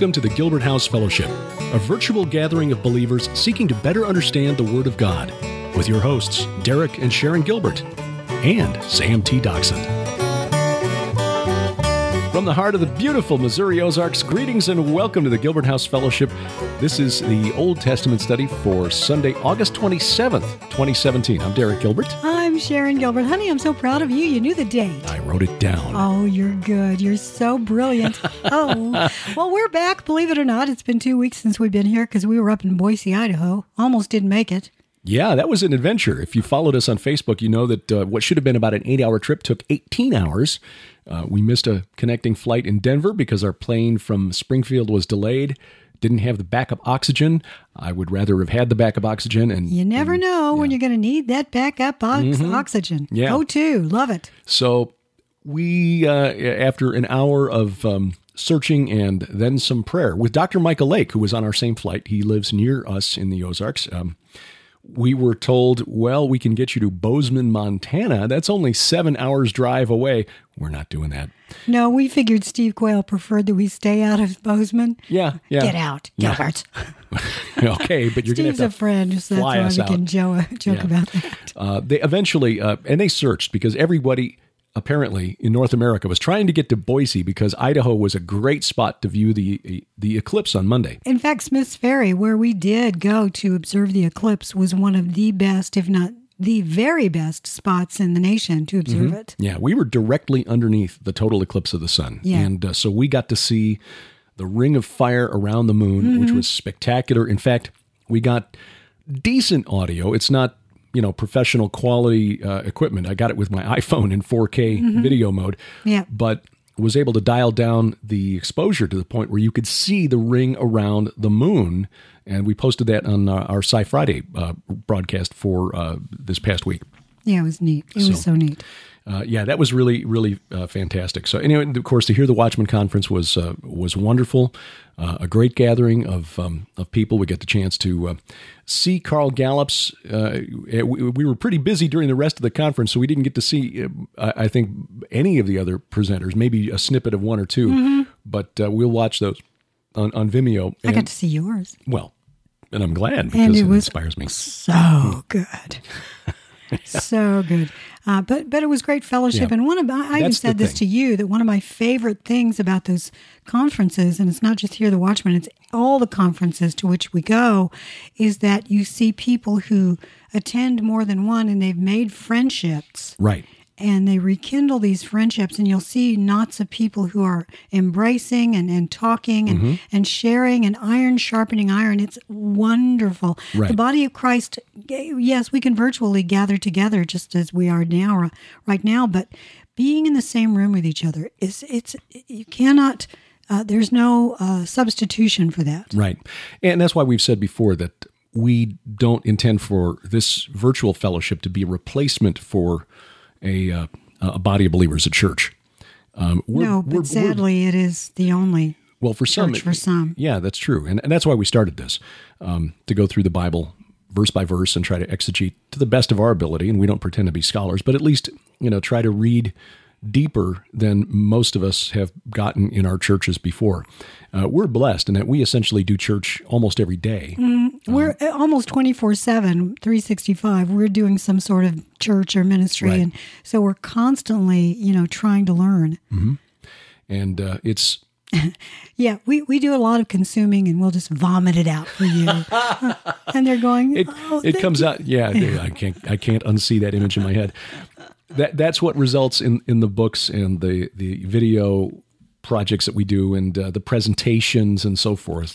Welcome to the Gilbert House Fellowship, a virtual gathering of believers seeking to better understand the Word of God, with your hosts, Derek and Sharon Gilbert, and Sam T. Doxson. From the heart of the beautiful Missouri Ozarks, greetings and welcome to the Gilbert House Fellowship. This is the Old Testament study for Sunday, August 27th, 2017. I'm Derek Gilbert. I'm Sharon Gilbert. Honey, I'm so proud of you. You knew the date. I wrote it down. Oh, you're good. You're so brilliant. Oh, well, we're back. Believe it or not, it's been 2 weeks since we've been here because we were up in Boise, Idaho. Almost didn't make it. Yeah, that was an adventure. If you followed us on Facebook, you know that what should have been about an 8-hour trip took 18 hours. We missed a connecting flight in Denver because our plane from Springfield was delayed. Didn't have the backup oxygen. I would rather have had the backup oxygen. And you never know when you're going to need that backup oxygen. Yeah. Go to. Love it. So we, after an hour of searching and then some prayer with Dr. Michael Lake, who was on our same flight. He lives near us in the Ozarks. We were told, well, we can get you to Bozeman, Montana. That's only 7 hours drive away. We're not doing that. No, we figured Steve Quayle preferred that we stay out of Bozeman. Yeah. Get out, Gilbert. Okay, but you're going to have to Steve's a friend, so that's why we can joke about that. They eventually, and they searched because everybody apparently in North America was trying to get to Boise because Idaho was a great spot to view the eclipse on Monday. In fact, Smith's Ferry, where we did go to observe the eclipse, was one of the best, if not the very best spots in the nation to observe it. Yeah, we were directly underneath the total eclipse of the sun. Yeah. And so we got to see the ring of fire around the moon, which was spectacular. In fact, we got decent audio. It's not professional quality equipment. I got it with my iPhone in 4K video mode, but was able to dial down the exposure to the point where you could see the ring around the moon. And we posted that on our Sci Friday broadcast for this past week. Yeah, it was neat. It was so neat. That was really, really fantastic. So anyway, of course, to hear the Watchman Conference was wonderful. A great gathering of people. We got the chance to see Carl Gallup's. We were pretty busy during the rest of the conference, so we didn't get to see, I think, any of the other presenters. Maybe a snippet of one or two, but we'll watch those on Vimeo. I got to see yours. Well, and I'm glad because it inspires me. So good. So good. But it was great fellowship. Yeah. And I even said this to you, that one of my favorite things about those conferences, and it's not just here, the Watchman, it's all the conferences to which we go, is that you see people who attend more than one and they've made friendships. Right. And they rekindle these friendships, and you'll see knots of people who are embracing and talking and sharing, and iron sharpening iron. It's wonderful. Right. The body of Christ, yes, we can virtually gather together just as we are now, right now, but being in the same room with each other, you cannot, there's no substitution for that. Right. And that's why we've said before that we don't intend for this virtual fellowship to be a replacement for a body of believers at church. But sadly, it is the only for church for some. Yeah, that's true. And that's why we started this, to go through the Bible verse by verse and try to exegete to the best of our ability. And we don't pretend to be scholars, but at least, try to read deeper than most of us have gotten in our churches before. We're blessed in that we essentially do church almost every day. We're almost 24/7, 365. We're doing some sort of church or ministry. Right. And so we're constantly, trying to learn. Mm-hmm. And it's... Yeah, we do a lot of consuming, and we'll just vomit it out for you. And they're going, it comes out. Yeah, I can't unsee that image in my head. That's what results in the books and the video projects that we do, and the presentations and so forth.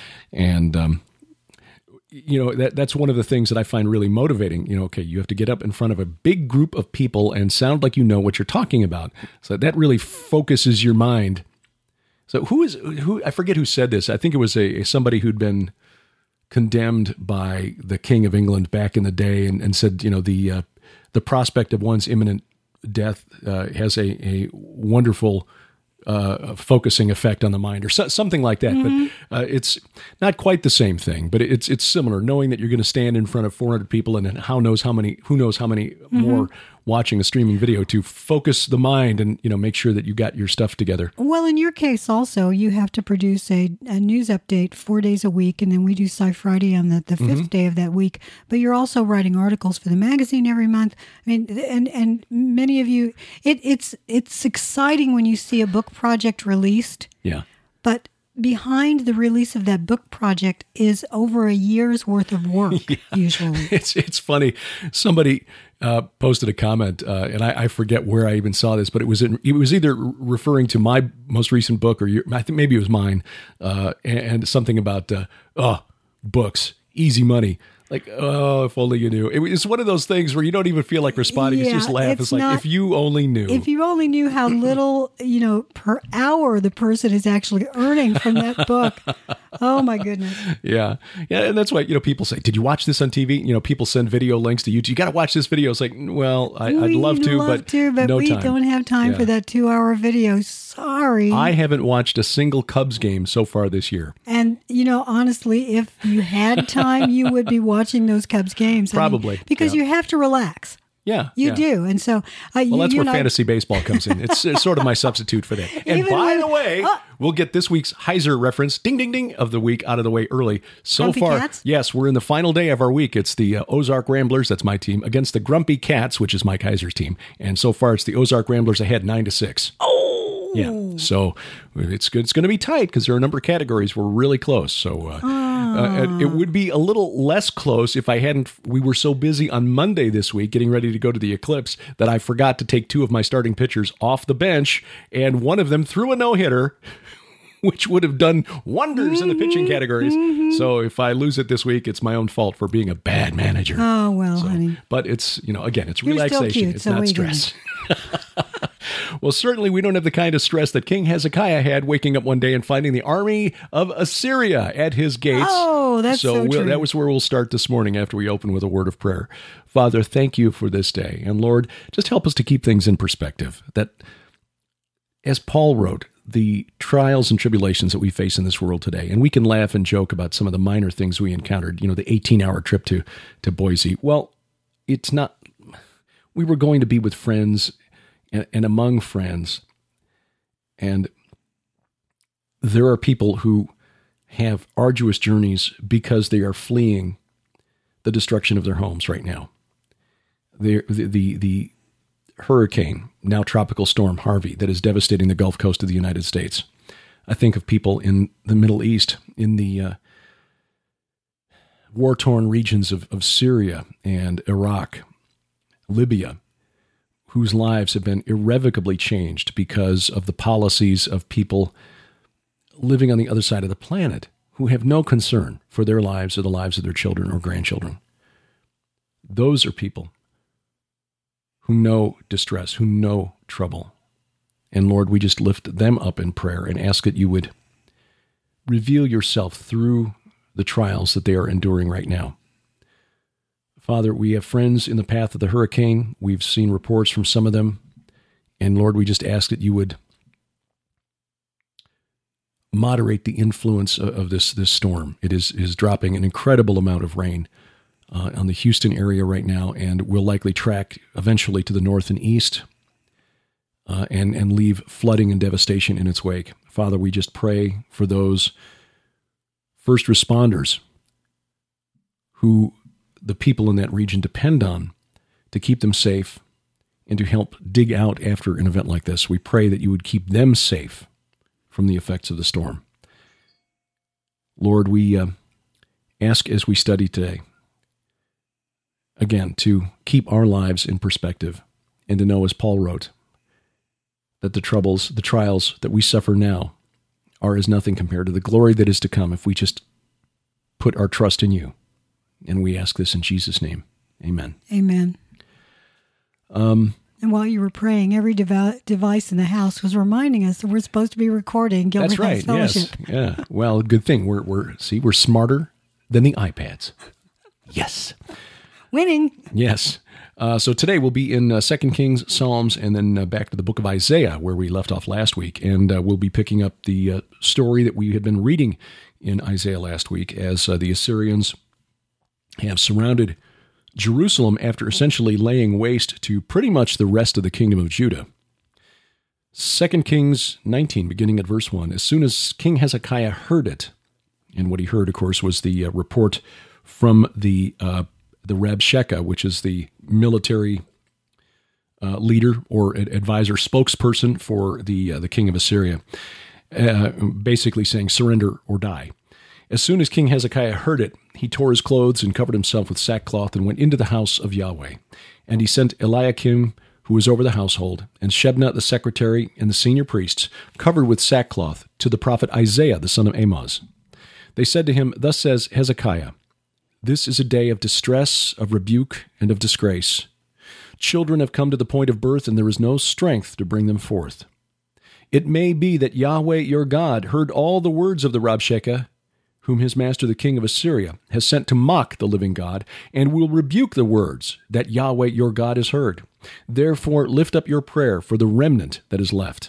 That's one of the things that I find really motivating. You have to get up in front of a big group of people and sound like you know what you're talking about. So that really focuses your mind. So who I forget who said this. I think it was somebody who'd been condemned by the King of England back in the day, and said, the prospect of one's imminent death has a wonderful focusing effect on the mind, or something like that. it's not quite the same thing, but it's similar. Knowing that you're going to stand in front of 400 people and who knows how many more watching a streaming video to focus the mind and make sure that you got your stuff together. Well, in your case also, you have to produce a news update 4 days a week, and then we do Sci Friday on the fifth day of that week. But you're also writing articles for the magazine every month. I mean, and many of you, it's exciting when you see a book project released. Yeah. But behind the release of that book project is over a year's worth of work, usually. It's funny. Somebody posted a comment, and I forget where I even saw this, but it was either referring to my most recent book or I think maybe it was mine, and something about books, easy money. Like, oh, if only you knew. It's one of those things where you don't even feel like responding. You just laugh. It's like, if you only knew. If you only knew how little, per hour the person is actually earning from that book. Oh, my goodness. Yeah. Yeah. And that's why, people say, did you watch this on TV? People send video links to YouTube. You got to watch this video. It's like, well, I'd love to, but no we time. Don't have time for that 2-hour video. Sorry. I haven't watched a single Cubs game so far this year. And, honestly, if you had time, you would be watching those Cubs games. Probably. Because you have to relax. Yeah. You do. And so... well, that's where fantasy baseball comes in. It's sort of my substitute for that. And by the way, we'll get this week's Heiser reference, ding, ding, ding, of the week out of the way early. So Grumpy far, Cats? Yes, we're in the final day of our week. It's the Ozark Ramblers, that's my team, against the Grumpy Cats, which is Mike Heiser's team. And so far, it's the Ozark Ramblers ahead 9-6. Oh! Yeah, so it's good. It's going to be tight because there are a number of categories we're really close. So it would be a little less close if we were so busy on Monday this week getting ready to go to the Eclipse that I forgot to take 2 of my starting pitchers off the bench, and one of them threw a no-hitter, which would have done wonders in the pitching categories. So if I lose it this week, it's my own fault for being a bad manager. Oh, well, honey. But it's, again, it's You're relaxation. Still cute, it's not stress. Well, certainly we don't have the kind of stress that King Hezekiah had waking up one day and finding the army of Assyria at his gates. Oh, that's so true. That was where we'll start this morning after we open with a word of prayer. Father, thank you for this day. And Lord, just help us to keep things in perspective. That, as Paul wrote, the trials and tribulations that we face in this world today, and we can laugh and joke about some of the minor things we encountered, the 18-hour trip to Boise. Well, it's not, we were going to be with friends and among friends, and there are people who have arduous journeys because they are fleeing the destruction of their homes right now. The hurricane, now tropical storm Harvey, that is devastating the Gulf Coast of the United States. I think of people in the Middle East, in the war-torn regions of Syria and Iraq, Libya, whose lives have been irrevocably changed because of the policies of people living on the other side of the planet who have no concern for their lives or the lives of their children or grandchildren. Those are people who know distress, who know trouble. And Lord, we just lift them up in prayer and ask that you would reveal yourself through the trials that they are enduring right now. Father, we have friends in the path of the hurricane. We've seen reports from some of them. And Lord, we just ask that you would moderate the influence of this storm. It is dropping an incredible amount of rain on the Houston area right now, and will likely track eventually to the north and east and leave flooding and devastation in its wake. Father, we just pray for those first responders who the people in that region depend on to keep them safe and to help dig out after an event like this. We pray that you would keep them safe from the effects of the storm. Lord, we ask as we study today, again, to keep our lives in perspective and to know, as Paul wrote, that the trials that we suffer now are as nothing compared to the glory that is to come if we just put our trust in you. And we ask this in Jesus' name. Amen. Amen. And while you were praying, every device in the house was reminding us that we're supposed to be recording Gilbert Heights Fellowship. Yes. Yeah. Well, good thing. We're smarter than the iPads. Yes. Winning. Yes. So today we'll be in 2 Kings, Psalms, and then back to the book of Isaiah, where we left off last week. And we'll be picking up the story that we had been reading in Isaiah last week as the Assyrians have surrounded Jerusalem after essentially laying waste to pretty much the rest of the kingdom of Judah. 2 Kings 19, beginning at verse 1, as soon as King Hezekiah heard it, and what he heard, of course, was the report from the Rabshakeh, which is the military leader or advisor, spokesperson for the king of Assyria, basically saying, surrender or die. As soon as King Hezekiah heard it, he tore his clothes and covered himself with sackcloth and went into the house of Yahweh. And he sent Eliakim, who was over the household, and Shebna the secretary and the senior priests, covered with sackcloth, to the prophet Isaiah the son of Amoz. They said to him, thus says Hezekiah, this is a day of distress, of rebuke, and of disgrace. Children have come to the point of birth, and there is no strength to bring them forth. It may be that Yahweh your God heard all the words of the Rabshakeh, whom his master the king of Assyria has sent to mock the living God, and will rebuke the words that Yahweh your God has heard. Therefore lift up your prayer for the remnant that is left.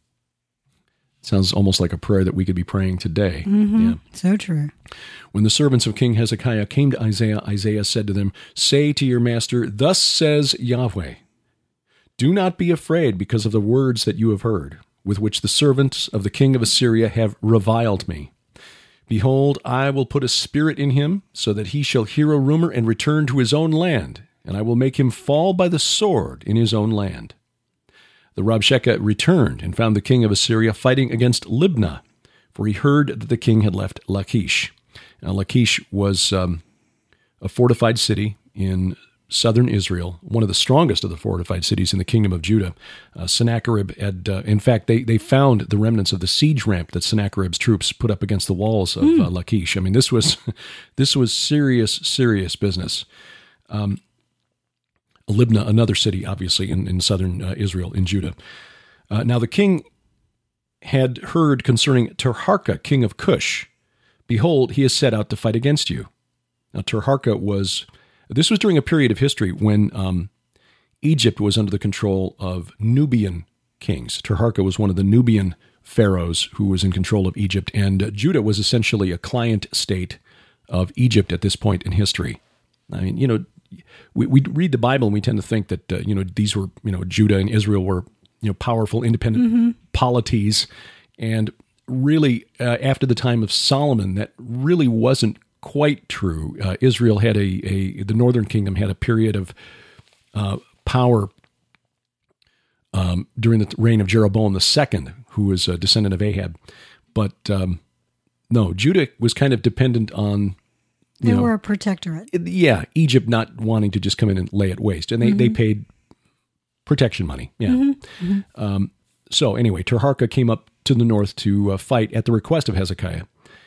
Sounds almost like a prayer that we could be praying today. Mm-hmm. Yeah. So true. When the servants of King Hezekiah came to Isaiah, Isaiah said to them, say to your master, thus says Yahweh, do not be afraid because of the words that you have heard, with which the servants of the king of Assyria have reviled me. Behold, I will put a spirit in him, so that he shall hear a rumor and return to his own land, and I will make him fall by the sword in his own land. The Rabshakeh returned and found the king of Assyria fighting against Libnah, for he heard that the king had left Lachish. Now, Lachish was a fortified city in southern Israel, one of the strongest of the fortified cities in the kingdom of Judah. Sennacherib had, in fact, they found the remnants of the siege ramp that Sennacherib's troops put up against the walls of Lachish. I mean, this was serious business. Libnah, another city, obviously, in southern Israel, in Judah. Now, the king had heard concerning Tirhakah, king of Cush. Behold, he has set out to fight against you. Now, Tirhakah this was during a period of history when Egypt was under the control of Nubian kings. Tirhakah was one of the Nubian pharaohs who was in control of Egypt, and Judah was essentially a client state of Egypt at this point in history. I mean, we read the Bible and we tend to think that, these were, Judah and Israel were, powerful, independent polities. And really, after the time of Solomon, that really wasn't quite true. Israel had the northern kingdom had a period of power during the reign of Jeroboam II, who was a descendant of Ahab. But no, Judah was kind of dependent on They were a protectorate. Yeah, Egypt not wanting to just come in and lay it waste. And they paid protection money. Yeah. So anyway, Tirhakah came up to the north to fight at the request of Hezekiah.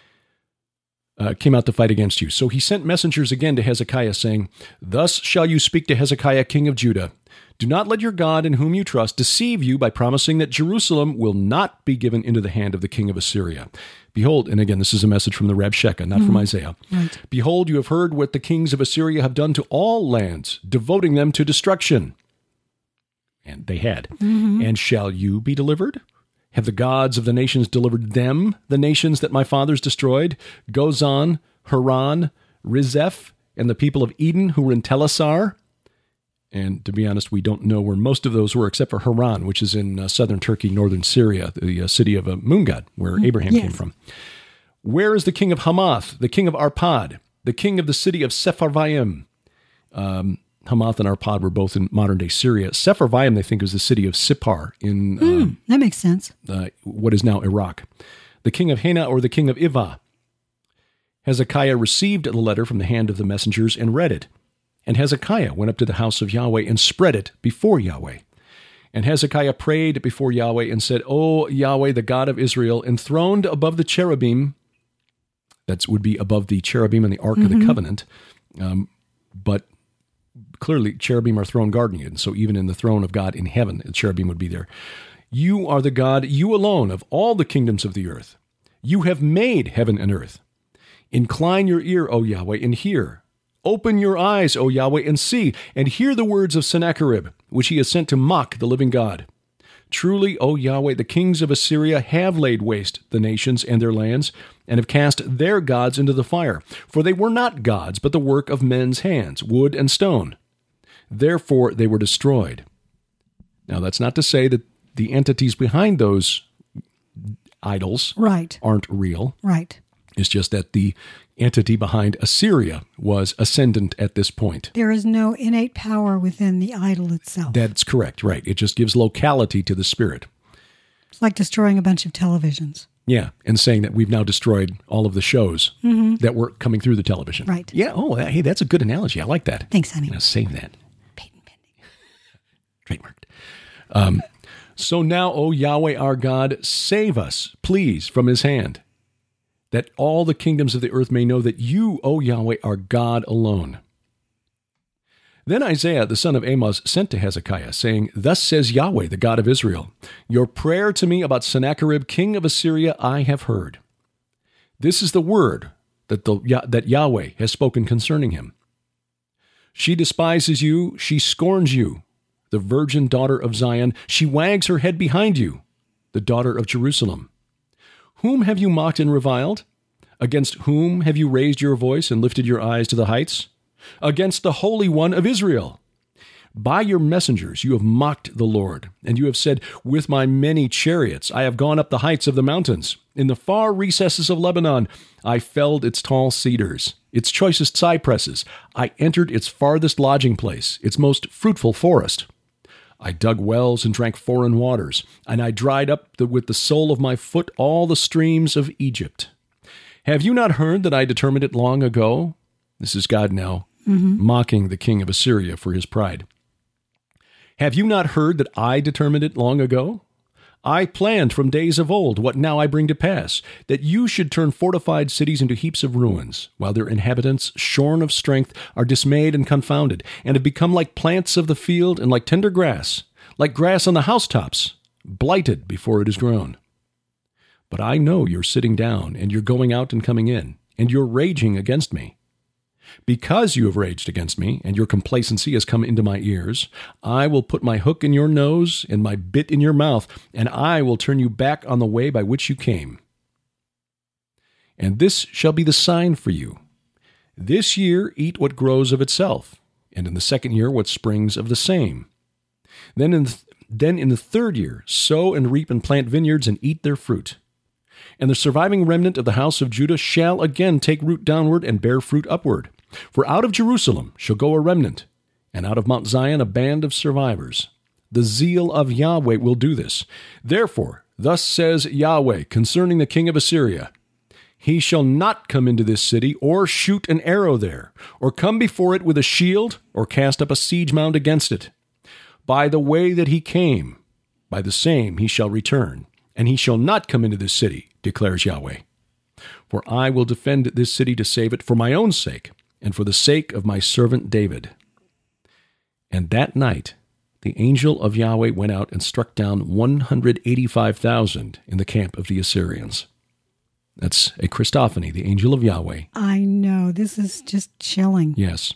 Came out to fight against you. So he sent messengers again to Hezekiah, saying, thus shall you speak to Hezekiah, king of Judah. Do not let your God in whom you trust deceive you by promising that Jerusalem will not be given into the hand of the king of Assyria. Behold, and again, this is a message from the Rabshakeh, not from Isaiah. Right. Behold, you have heard what the kings of Assyria have done to all lands, devoting them to destruction. And they had. And shall you be delivered? Have the gods of the nations delivered them, the nations that my fathers destroyed? Gozan, Haran, Rizeph, and the people of Eden who were in Telassar? And to be honest, we don't know where most of those were, except for Haran, which is in southern Turkey, northern Syria, the city of a moon god, where Abraham came from. Where is the king of Hamath, the king of Arpad, the king of the city of Sepharvaim? Hamath and Arpad were both in modern-day Syria. Sepharvaim, they think, was the city of Sippar in that makes sense. What is now Iraq. The king of Hena or the king of Ivah. Hezekiah received the letter from the hand of the messengers and read it. And Hezekiah went up to the house of Yahweh and spread it before Yahweh. And Hezekiah prayed before Yahweh and said, O Yahweh, the God of Israel, enthroned above the cherubim, that would be above the cherubim and the Ark of the Covenant, but clearly cherubim are throne guarding you, and so even in the throne of God in heaven, the cherubim would be there. You are the God, you alone, of all the kingdoms of the earth. You have made heaven and earth. Incline your ear, O Yahweh, and hear. Open your eyes, O Yahweh, and see, and hear the words of Sennacherib, which he has sent to mock the living God. Truly, O Yahweh, the kings of Assyria have laid waste the nations and their lands, and have cast their gods into the fire. For they were not gods, but the work of men's hands, wood and stone. Therefore they were destroyed. Now, that's not to say that the entities behind those idols aren't real. Right. It's just that the entity behind Assyria was ascendant at this point. There is no innate power within the idol itself. That's correct, right. It just gives locality to the spirit. It's like destroying a bunch of televisions. Yeah, and saying that we've now destroyed all of the shows that were coming through the television. Right. Yeah, hey, that's a good analogy. I like that. Thanks, honey. Now save that. Patent pending. Trademarked. So now, O Yahweh our God, save us, please, from his hand, that all the kingdoms of the earth may know that you, O Yahweh, are God alone. Then Isaiah, the son of Amoz, sent to Hezekiah, saying, Thus says Yahweh, the God of Israel, your prayer to me about Sennacherib, king of Assyria, I have heard. This is the word that Yahweh has spoken concerning him. She despises you, she scorns you, the virgin daughter of Zion. She wags her head behind you, the daughter of Jerusalem. Whom have you mocked and reviled? Against whom have you raised your voice and lifted your eyes to the heights? Against the Holy One of Israel. By your messengers you have mocked the Lord, and you have said, With my many chariots I have gone up the heights of the mountains. In the far recesses of Lebanon I felled its tall cedars, its choicest cypresses. I entered its farthest lodging place, its most fruitful forest. I dug wells and drank foreign waters, and I dried up with the sole of my foot all the streams of Egypt. Have you not heard that I determined it long ago? This is God now mocking the king of Assyria for his pride. Have you not heard that I determined it long ago? I planned from days of old what now I bring to pass, that you should turn fortified cities into heaps of ruins, while their inhabitants, shorn of strength, are dismayed and confounded, and have become like plants of the field and like tender grass, like grass on the housetops, blighted before it is grown. But I know you're sitting down, and you're going out and coming in, and you're raging against me. Because you have raged against me, and your complacency has come into my ears, I will put my hook in your nose and my bit in your mouth, and I will turn you back on the way by which you came. And this shall be the sign for you. This year eat what grows of itself, and in the second year what springs of the same. Then in the third year sow and reap and plant vineyards and eat their fruit. And the surviving remnant of the house of Judah shall again take root downward and bear fruit upward. For out of Jerusalem shall go a remnant, and out of Mount Zion a band of survivors. The zeal of Yahweh will do this. Therefore, thus says Yahweh concerning the king of Assyria, He shall not come into this city, or shoot an arrow there, or come before it with a shield, or cast up a siege mound against it. By the way that he came, by the same he shall return, and he shall not come into this city, declares Yahweh. For I will defend this city to save it for my own sake, and for the sake of my servant David. And that night the angel of Yahweh went out and struck down 185,000 in the camp of the Assyrians. That's a Christophany, the angel of Yahweh. I know, this is just chilling. Yes.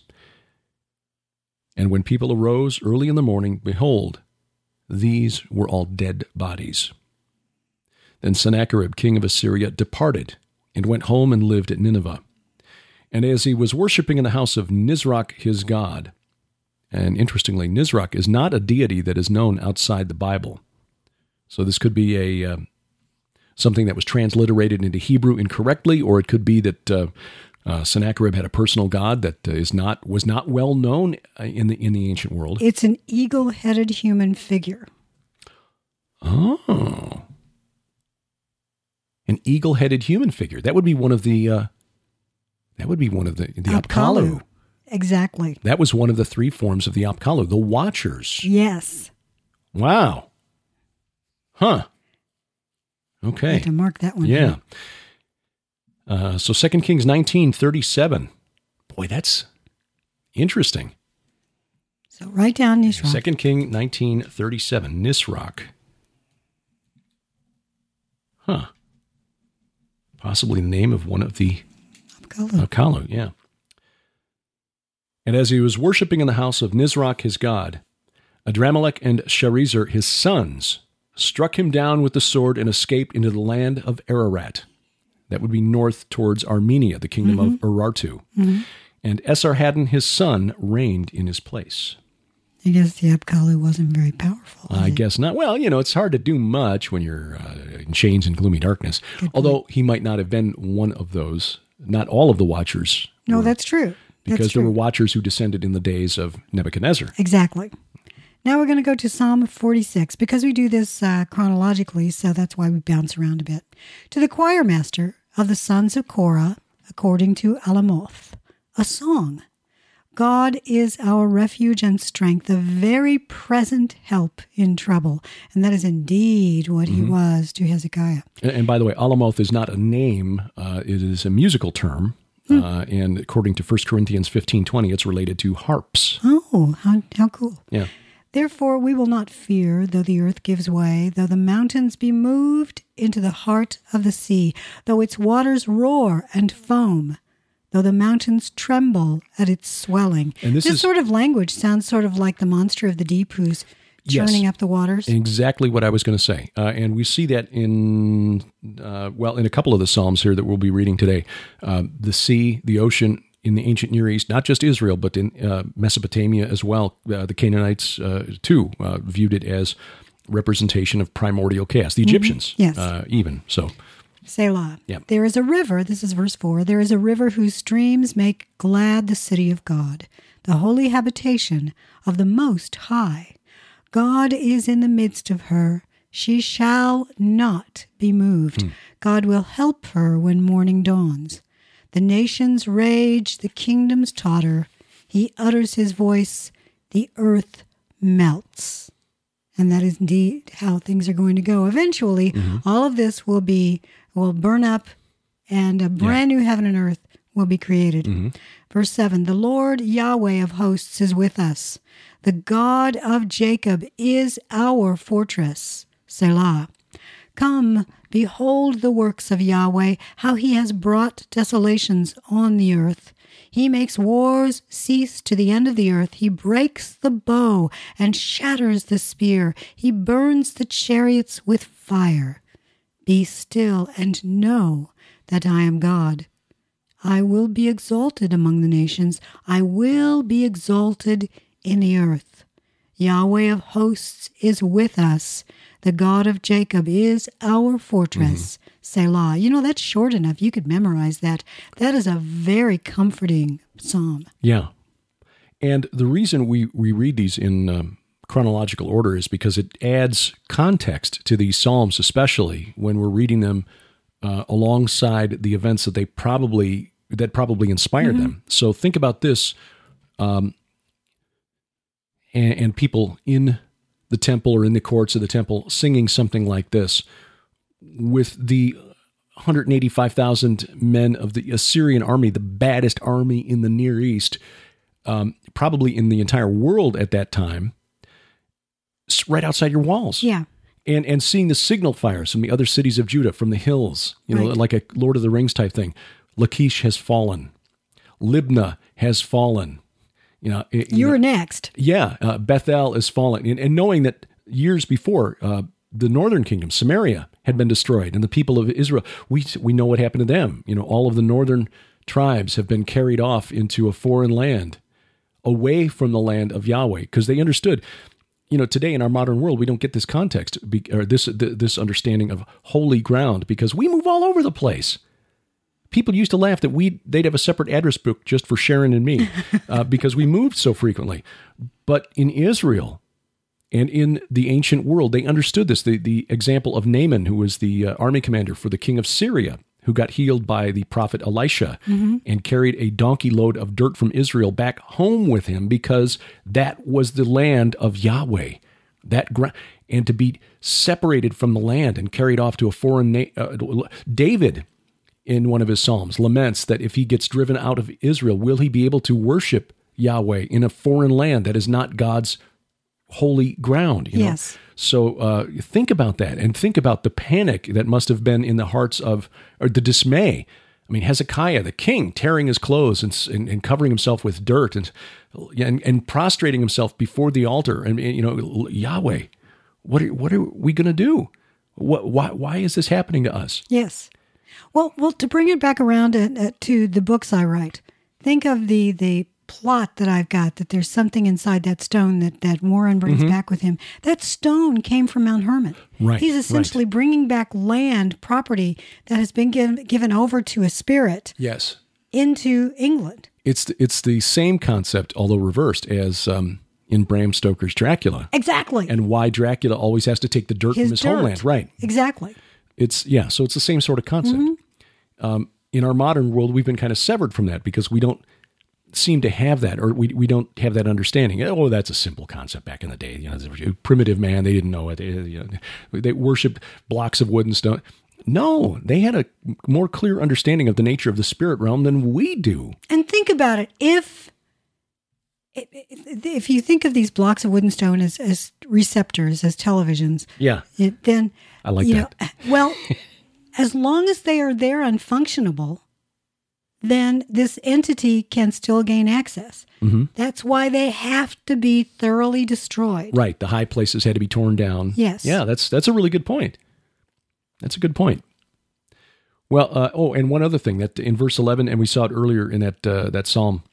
And when people arose early in the morning, behold, these were all dead bodies. Then Sennacherib, king of Assyria, departed and went home and lived at Nineveh. And as he was worshiping in the house of Nisroch, his god, and interestingly, Nisroch is not a deity that is known outside the Bible. So this could be something that was transliterated into Hebrew incorrectly, or it could be that Sennacherib had a personal god that was not well known in the ancient world. It's an eagle-headed human figure. Oh, an eagle-headed human figure. That would be one of the. That would be one of the Apkallu. Exactly. That was one of the three forms of the Apkallu, the Watchers. Yes. Wow. Huh. Okay. I had to mark that one. Yeah. So 2 Kings 19:37. Boy, that's interesting. So write down Nisroch. 2 King 19:37. Nisroch. Huh. Possibly the name of one of the Apkallu, yeah. And as he was worshiping in the house of Nisroch his god, Adramelech and Sharezer his sons struck him down with the sword and escaped into the land of Ararat. That would be north towards Armenia, the kingdom of Urartu. And Esarhaddon, his son, reigned in his place. I guess the Apkallu wasn't very powerful. I guess not. Well, it's hard to do much when you're in chains and gloomy darkness. Although he might not have been one of those. Not all of the watchers. No, that's true. Because there were watchers who descended in the days of Nebuchadnezzar. Exactly. Now we're going to go to Psalm 46, because we do this chronologically, so that's why we bounce around a bit. To the choir master of the sons of Korah, according to Alamoth, a song. God is our refuge and strength, a very present help in trouble. And that is indeed what he was to Hezekiah. And by the way, Alamoth is not a name. It is a musical term. And according to 1 Corinthians 15:20, it's related to harps. Oh, how cool. Yeah. Therefore we will not fear, though the earth gives way, though the mountains be moved into the heart of the sea, though its waters roar and foam, though the mountains tremble at its swelling. And this sort of language sounds sort of like the monster of the deep who's churning up the waters. Exactly what I was going to say. And we see that in a couple of the Psalms here that we'll be reading today. The sea, the ocean in the ancient Near East, not just Israel, but in Mesopotamia as well. The Canaanites, too, viewed it as representation of primordial chaos. The Egyptians, even. So, Selah. Yeah. There is a river, this is verse 4, there is a river whose streams make glad the city of God, the holy habitation of the Most High. God is in the midst of her. She shall not be moved. God will help her when morning dawns. The nations rage, the kingdoms totter. He utters his voice, the earth melts. And that is indeed how things are going to go. Eventually, all of this will burn up, and a brand new heaven and earth will be created. Verse 7, the Lord Yahweh of hosts is with us. The God of Jacob is our fortress. Selah. Come, behold the works of Yahweh, how he has brought desolations on the earth. He makes wars cease to the end of the earth. He breaks the bow and shatters the spear. He burns the chariots with fire. Be still and know that I am God. I will be exalted among the nations. I will be exalted in the earth. Yahweh of hosts is with us. The God of Jacob is our fortress. Selah. That's short enough. You could memorize that. That is a very comforting psalm. Yeah. And the reason we read these in chronological order is because it adds context to these psalms, especially when we're reading them alongside the events that probably inspired them. So think about this, and people in the temple or in the courts of the temple singing something like this, with the 185,000 men of the Assyrian army, the baddest army in the Near East, probably in the entire world at that time, right outside your walls. Yeah. And seeing the signal fires from the other cities of Judah, from the hills, like a Lord of the Rings type thing. Lachish has fallen. Libnah has fallen. You're next. Yeah. Bethel is fallen. And knowing that years before, the northern kingdom, Samaria, had been destroyed, and the people of Israel, we know what happened to them. All of the northern tribes have been carried off into a foreign land, away from the land of Yahweh, because they understood. Today in our modern world, we don't get this context, or this understanding of holy ground, because we move all over the place. People used to laugh that they'd have a separate address book just for Sharon and me, because we moved so frequently. But in Israel and in the ancient world, they understood this. The example of Naaman, who was the army commander for the king of Syria, who got healed by the prophet Elisha and carried a donkey load of dirt from Israel back home with him, because that was the land of Yahweh. And to be separated from the land and carried off to a foreign David, in one of his Psalms, laments that if he gets driven out of Israel, will he be able to worship Yahweh in a foreign land that is not God's holy ground? Yes. So think about that, and think about the panic that must have been in the hearts or the dismay. I mean, Hezekiah, the king, tearing his clothes and covering himself with dirt and prostrating himself before the altar. And Yahweh, what are we going to do? Why is this happening to us? Yes. Well, to bring it back around to the books I write, think of the plot that I've got, that there's something inside that stone that Warren brings back with him. That stone came from Mount Hermon. Right. He's essentially bringing back land, property that has been given over to a spirit. Yes. Into England. It's the same concept, although reversed, as in Bram Stoker's Dracula. Exactly. And why Dracula always has to take the dirt from his homeland. Right. Exactly. So it's the same sort of concept. In our modern world, we've been kind of severed from that because we don't seem to have that, or we don't have that understanding. Oh, that's a simple concept back in the day. Primitive man, they didn't know it. They worshipped blocks of wood and stone. No, they had a more clear understanding of the nature of the spirit realm than we do. And think about it. If you think of these blocks of wood and stone as receptors, as televisions, then I like that. Well, as long as they are there and functionable, then this entity can still gain access. Mm-hmm. That's why they have to be thoroughly destroyed. Right. The high places had to be torn down. Yes. Yeah, that's a really good point. That's a good point. Well, and one other thing, that in verse 11, and we saw it earlier in that psalm,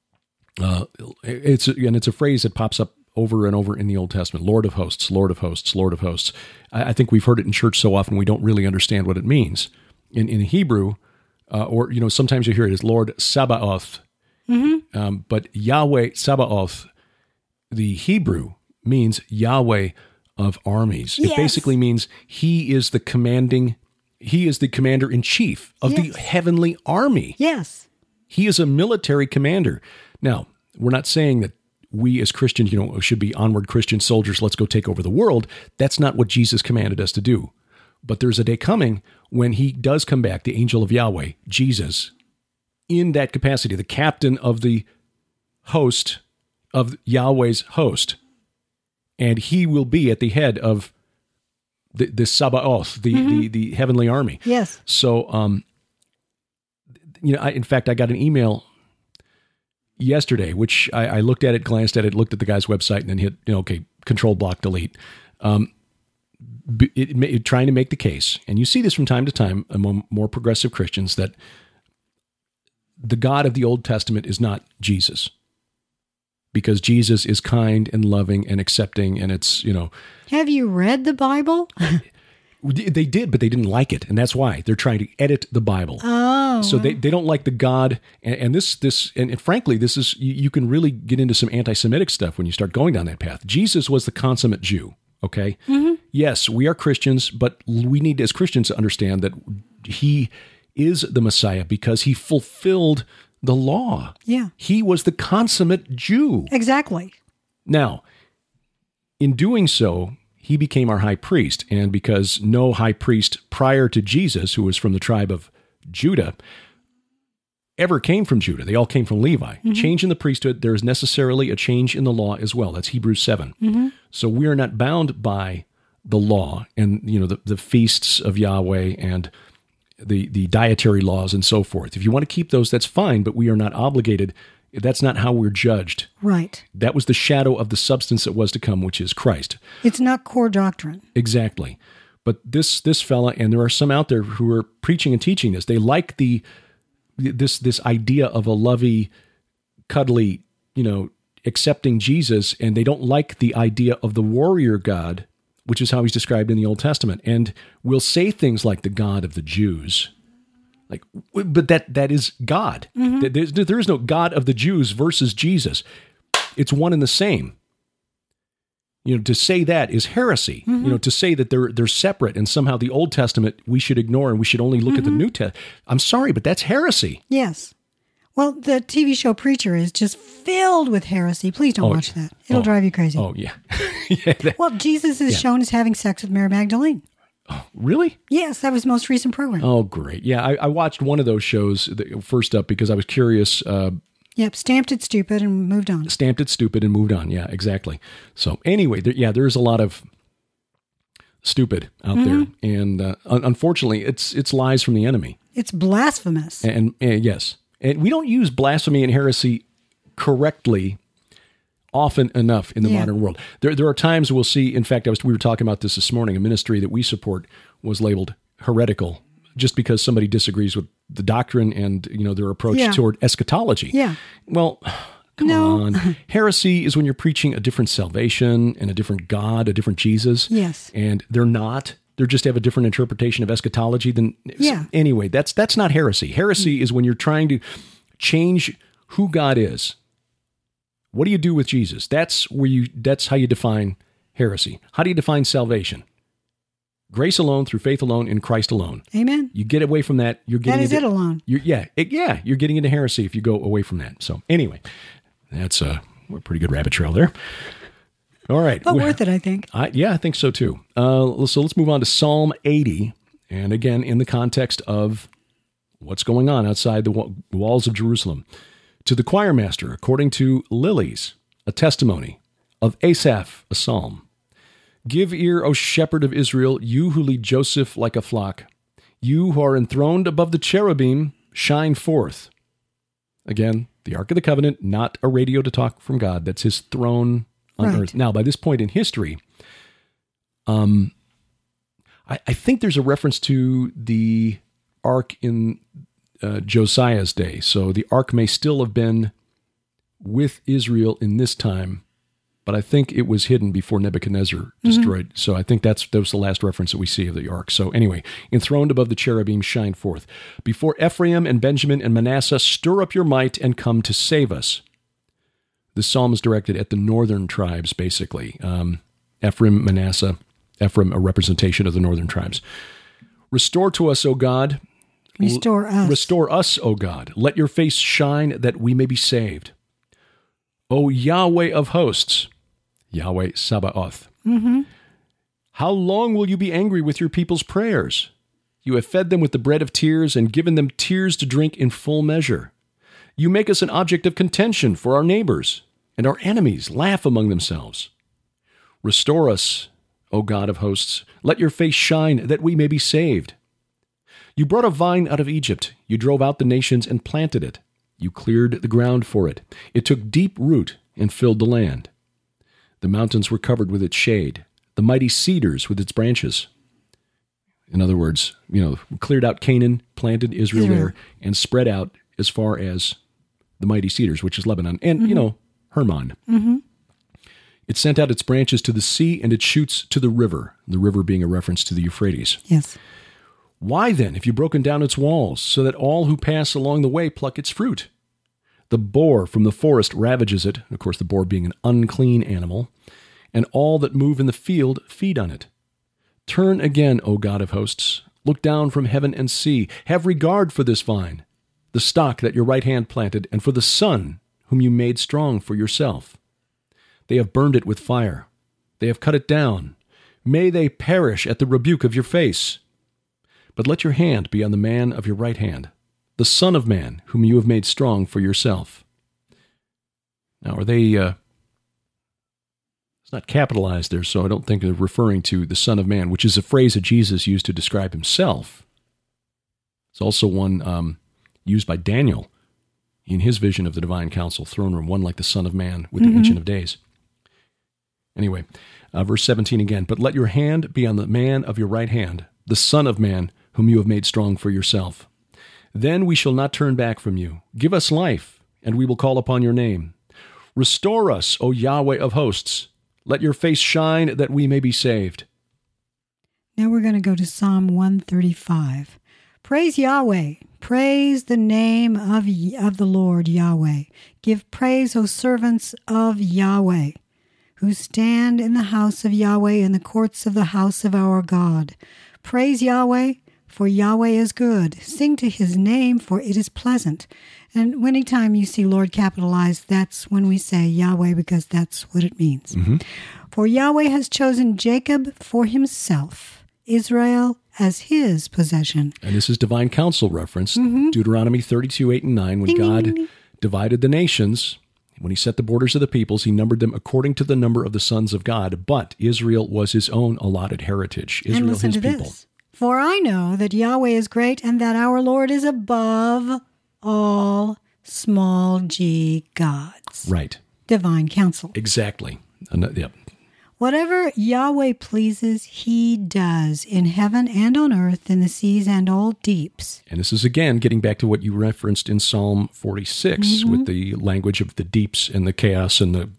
it's a phrase that pops up over and over in the Old Testament: Lord of hosts, Lord of hosts, Lord of hosts. I think we've heard it in church so often we don't really understand what it means. In Hebrew, or sometimes you hear it as Lord Sabaoth, but Yahweh Sabaoth, the Hebrew, means Yahweh of armies. It basically means he is the commander in chief of the heavenly army. Yes. He is a military commander. Now, we're not saying that we as Christians, should be onward Christian soldiers, let's go take over the world. That's not what Jesus commanded us to do. But there's a day coming when he does come back, the angel of Yahweh, Jesus, in that capacity, the captain of the host of Yahweh's host. And he will be at the head of the Sabaoth, the heavenly army. Yes. So, in fact, I got an email yesterday, which I looked at it, glanced at it, looked at the guy's website, and then hit, control block delete. Trying to make the case, and you see this from time to time among more progressive Christians, that the God of the Old Testament is not Jesus. Because Jesus is kind and loving and accepting, and it's, Have you read the Bible? They did, but they didn't like it, and that's why they're trying to edit the Bible. Oh, so they don't like the God, and frankly, this is, you can really get into some anti-Semitic stuff when you start going down that path. Jesus was the consummate Jew. Okay. Mm-hmm. Yes, we are Christians, but we need as Christians to understand that he is the Messiah because he fulfilled the law. Yeah. He was the consummate Jew. Exactly. Now, in doing so, he became our high priest. And because no high priest prior to Jesus, who was from the tribe of Judah, ever came from Judah, they all came from Levi. Mm-hmm. Change in the priesthood, there is necessarily a change in the law as well. That's Hebrews 7. Mm-hmm. So we are not bound by the law and the feasts of Yahweh and the dietary laws and so forth. If you want to keep those, that's fine, but we are not obligated. That's not how we're judged. Right. That was the shadow of the substance that was to come, which is Christ. It's not core doctrine. Exactly. But this fella, and there are some out there who are preaching and teaching this, they like this idea of a lovey, cuddly, accepting Jesus, and they don't like the idea of the warrior God, which is how he's described in the Old Testament, and will say things like the God of the Jews. But that is God. Mm-hmm. There is no God of the Jews versus Jesus. It's one and the same. To say that is heresy. Mm-hmm. To say that they're separate and somehow the Old Testament we should ignore and we should only look at the New Testament. I'm sorry, but that's heresy. Yes. Well, the TV show Preacher is just filled with heresy. Please don't watch that. It'll drive you crazy. Oh, yeah. Well, Jesus is shown as having sex with Mary Magdalene. Oh, really? Yes, that was the most recent program. Oh, great. Yeah, I watched one of those shows first up because I was curious. Yep, stamped it stupid and moved on. Stamped it stupid and moved on. Yeah, exactly. So anyway, there's a lot of stupid out there. And unfortunately, it's lies from the enemy. It's blasphemous. And yes. And we don't use blasphemy and heresy correctly often enough in the modern world. There are times we'll see, in fact, we were talking about this morning, a ministry that we support was labeled heretical just because somebody disagrees with the doctrine and, their approach toward eschatology. Yeah. Well, come on. Heresy is when you're preaching a different salvation and a different God, a different Jesus. Yes. And they're not. They just have a different interpretation of eschatology than. Yeah. Anyway, that's not heresy. Heresy is when you're trying to change who God is. What do you do with Jesus? That's how you define heresy. How do you define salvation? Grace alone, through faith alone, in Christ alone. Amen. You get away from that, you're getting it alone. You're getting into heresy if you go away from that. So anyway, that's a pretty good rabbit trail there. All right. But worth it, I think. I think so too. So let's move on to Psalm 80. And again, in the context of what's going on outside the walls of Jerusalem. To the choir master, according to Lilies, a testimony. Of Asaph, a psalm. Give ear, O shepherd of Israel, you who lead Joseph like a flock. You who are enthroned above the cherubim, shine forth. Again, the Ark of the Covenant, not a radio to talk from God. That's his throne on earth. Now, by this point in history, I think there's a reference to the Ark in Josiah's day. So the Ark may still have been with Israel in this time, but I think it was hidden before Nebuchadnezzar destroyed. So I think that was the last reference that we see of the ark. So anyway, enthroned above the cherubim, shine forth. Before Ephraim and Benjamin and Manasseh, stir up your might and come to save us. This psalm is directed at the northern tribes, basically. Ephraim, Manasseh, Ephraim, a representation of the northern tribes. Restore to us, O God. Restore us. Restore us, O God. Let your face shine that we may be saved. O Yahweh of hosts. Yahweh Sabaoth. Mm-hmm. How long will you be angry with your people's prayers? You have fed them with the bread of tears and given them tears to drink in full measure. You make us an object of contention for our neighbors, and our enemies laugh among themselves. Restore us, O God of hosts. Let your face shine that we may be saved. You brought a vine out of Egypt. You drove out the nations and planted it. You cleared the ground for it. It took deep root and filled the land. The mountains were covered with its shade, the mighty cedars with its branches. In other words, cleared out Canaan, planted Israel there, and spread out as far as the mighty cedars, which is Lebanon, and, Hermon. Mm-hmm. It sent out its branches to the sea and its shoots to the river being a reference to the Euphrates. Yes. Why then have you broken down its walls, so that all who pass along the way pluck its fruit? The boar from the forest ravages it, of course the boar being an unclean animal, and all that move in the field feed on it. Turn again, O God of hosts. Look down from heaven and see. Have regard for this vine, the stock that your right hand planted, and for the son whom you made strong for yourself. They have burned it with fire. They have cut it down. May they perish at the rebuke of your face. But let your hand be on the man of your right hand, the Son of Man, whom you have made strong for yourself. Now, are they... it's not capitalized there, so I don't think they're referring to the Son of Man, which is a phrase that Jesus used to describe himself. It's also one used by Daniel in his vision of the divine council throne room, one like the Son of Man with the Ancient of Days. Anyway, verse 17 again. But let your hand be on the man of your right hand, the Son of Man, whom you have made strong for yourself. Then we shall not turn back from you. Give us life, and we will call upon your name. Restore us, O Yahweh of hosts. Let your face shine that we may be saved. Now we're going to go to Psalm 135. Praise Yahweh. Praise the name of the Lord Yahweh. Give praise, O servants of Yahweh, who stand in the house of Yahweh, in the courts of the house of our God. Praise Yahweh, for Yahweh is good. Sing to his name, for it is pleasant. And anytime you see Lord capitalized, that's when we say Yahweh, because that's what it means. Mm-hmm. For Yahweh has chosen Jacob for himself, Israel as his possession. And this is divine counsel reference, Deuteronomy 32, 8 and 9, when God divided the nations. When he set the borders of the peoples, he numbered them according to the number of the sons of God. But Israel was his own allotted heritage. Israel, and listen his to people. This. For I know that Yahweh is great and that our Lord is above all small g gods. Right. Divine counsel. Exactly. Yep. Whatever Yahweh pleases, he does in heaven and on earth, in the seas and all deeps. And this is, again, getting back to what you referenced in Psalm 46 with the language of the deeps and the chaos and the,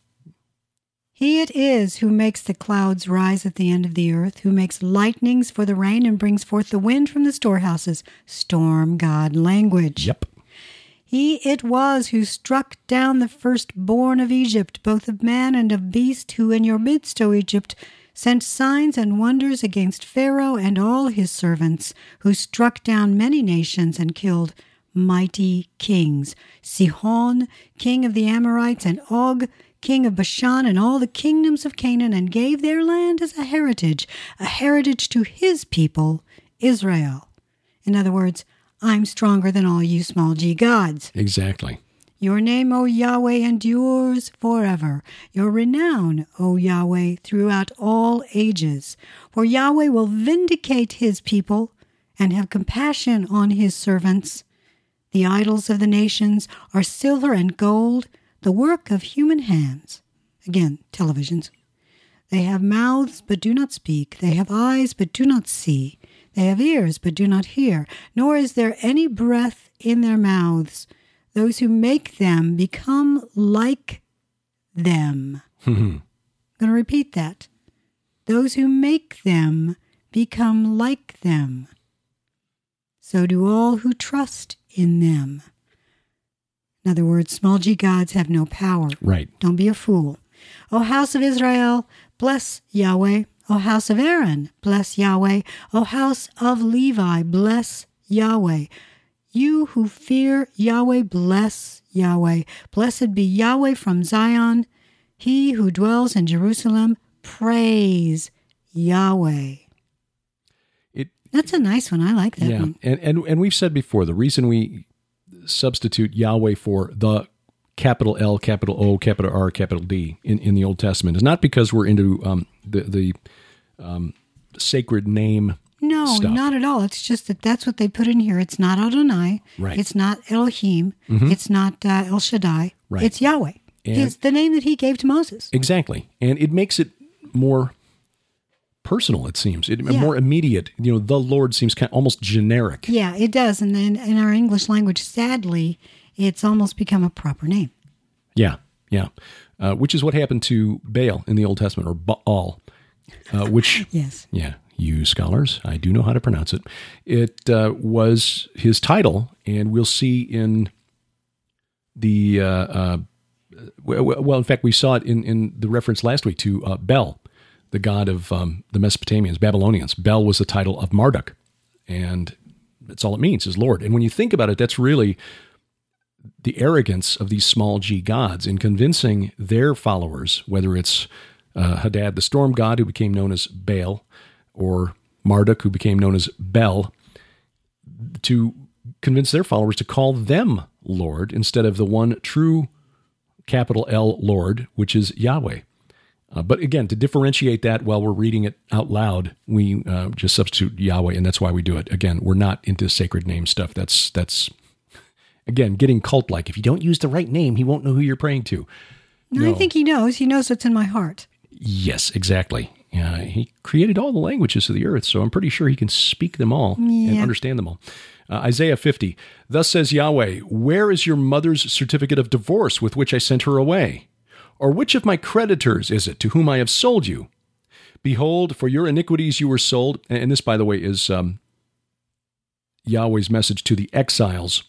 He it is who makes the clouds rise at the end of the earth, who makes lightnings for the rain and brings forth the wind from the storehouses. Storm God language. Yep. He it was who struck down the firstborn of Egypt, both of man and of beast, who in your midst, O Egypt, sent signs and wonders against Pharaoh and all his servants, who struck down many nations and killed mighty kings, Sihon, king of the Amorites, and Og, king of Bashan, and all the kingdoms of Canaan, and gave their land as a heritage to his people, Israel. In other words, I'm stronger than all you small g gods. Exactly. Your name, O Yahweh, endures forever. Your renown, O Yahweh, throughout all ages. For Yahweh will vindicate his people and have compassion on his servants. The idols of the nations are silver and gold, the work of human hands. Again, televisions. They have mouths but do not speak. They have eyes but do not see. They have ears but do not hear, nor is there any breath in their mouths. Those who make them become like them. I'm going to repeat that. Those who make them become like them. So do all who trust in them. In other words, small g gods have no power. Right. Don't be a fool. O house of Israel, bless Yahweh. O house of Aaron, bless Yahweh. O house of Levi, bless Yahweh. You who fear Yahweh, bless Yahweh. Blessed be Yahweh from Zion. He who dwells in Jerusalem, praise Yahweh. That's a nice one. I like that one. And we've said before, the reason we substitute Yahweh for the capital L, capital O, capital R, capital D in the Old Testament is not because we're into the sacred name stuff. Not at all. It's just that's what they put in here. It's not Adonai. Right. It's not Elohim. It's not El Shaddai. Right. It's Yahweh. It's the name that he gave to Moses. Exactly. And it makes it more personal, it seems. More immediate. The Lord seems kind of almost generic. Yeah, it does. And then in our English language, sadly, it's almost become a proper name. Yeah. Which is what happened to Baal in the Old Testament, or Baal, which, yes. Yeah, you scholars, I do know how to pronounce it. It was his title, and we'll see in the, in fact, we saw it in the reference last week to Bel, the god of the Mesopotamians, Babylonians. Bel was the title of Marduk, and that's all it means, is Lord. And when you think about it, that's really the arrogance of these small g gods in convincing their followers, whether it's Hadad, the storm god, who became known as Baal, or Marduk, who became known as Bel, to convince their followers to call them Lord instead of the one true capital L Lord, which is Yahweh. But again, to differentiate that while we're reading it out loud, we just substitute Yahweh, and that's why we do it. Again, we're not into sacred name stuff. That's again, getting cult-like. If you don't use the right name, he won't know who you're praying to. No, I think he knows. He knows what's in my heart. Yes, exactly. He created all the languages of the earth, so I'm pretty sure he can speak them all and understand them all. Isaiah 50, thus says Yahweh, where is your mother's certificate of divorce with which I sent her away? Or which of my creditors is it to whom I have sold you? Behold, for your iniquities you were sold. And this, by the way, is Yahweh's message to the exiles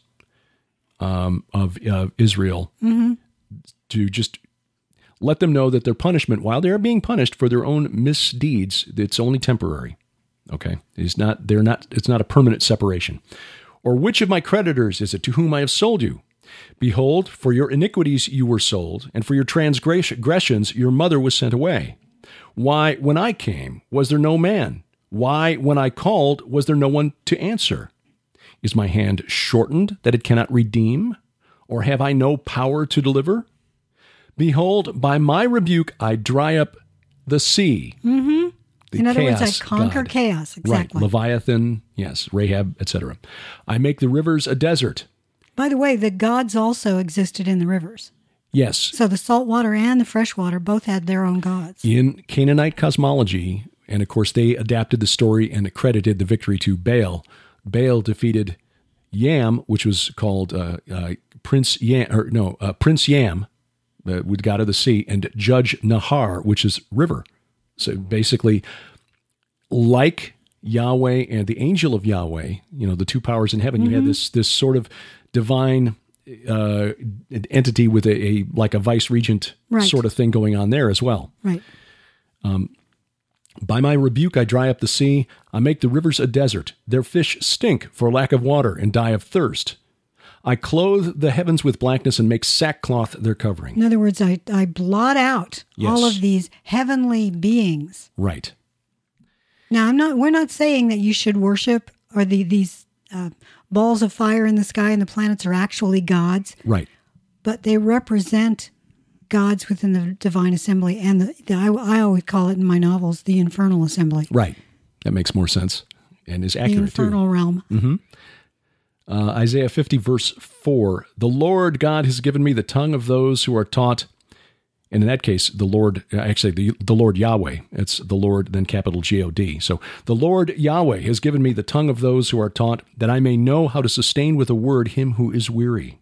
of Israel, to just let them know that their punishment, while they are being punished for their own misdeeds, it's only temporary. Okay, it's not a permanent separation. Or which of my creditors is it to whom I have sold you? Behold, for your iniquities you were sold, and for your transgressions your mother was sent away. Why, when I came, was there no man? Why, when I called, was there no one to answer? Is my hand shortened that it cannot redeem? Or have I no power to deliver? Behold, by my rebuke I dry up the sea. In other words, I conquer chaos. Exactly. Right. Leviathan, yes, Rahab, etc. I make the rivers a desert. By the way, the gods also existed in the rivers. Yes. So the salt water and the fresh water both had their own gods. In Canaanite cosmology, and of course they adapted the story and accredited the victory to Baal. Baal defeated Yam, which was called Prince Yam, with God of the Sea, and Judge Nahar, which is river. So basically, like Yahweh and the angel of Yahweh, the two powers in heaven, you had this sort of divine entity with a vice regent sort of thing going on there as well. Right. By my rebuke I dry up the sea. I make the rivers a desert. Their fish stink for lack of water and die of thirst. I clothe the heavens with blackness and make sackcloth their covering. In other words, I blot out all of these heavenly beings. Right. Now, we're not saying that you should worship or these balls of fire in the sky and the planets are actually gods. Right. But they represent gods within the divine assembly, and I always call it in my novels the infernal assembly. Right. That makes more sense and is accurate too. The infernal realm. Mm-hmm. Isaiah 50 verse 4, the Lord God has given me the tongue of those who are taught. And in that case, the Lord Yahweh, it's the Lord, then capital G-O-D. So the Lord Yahweh has given me the tongue of those who are taught, that I may know how to sustain with a word him who is weary.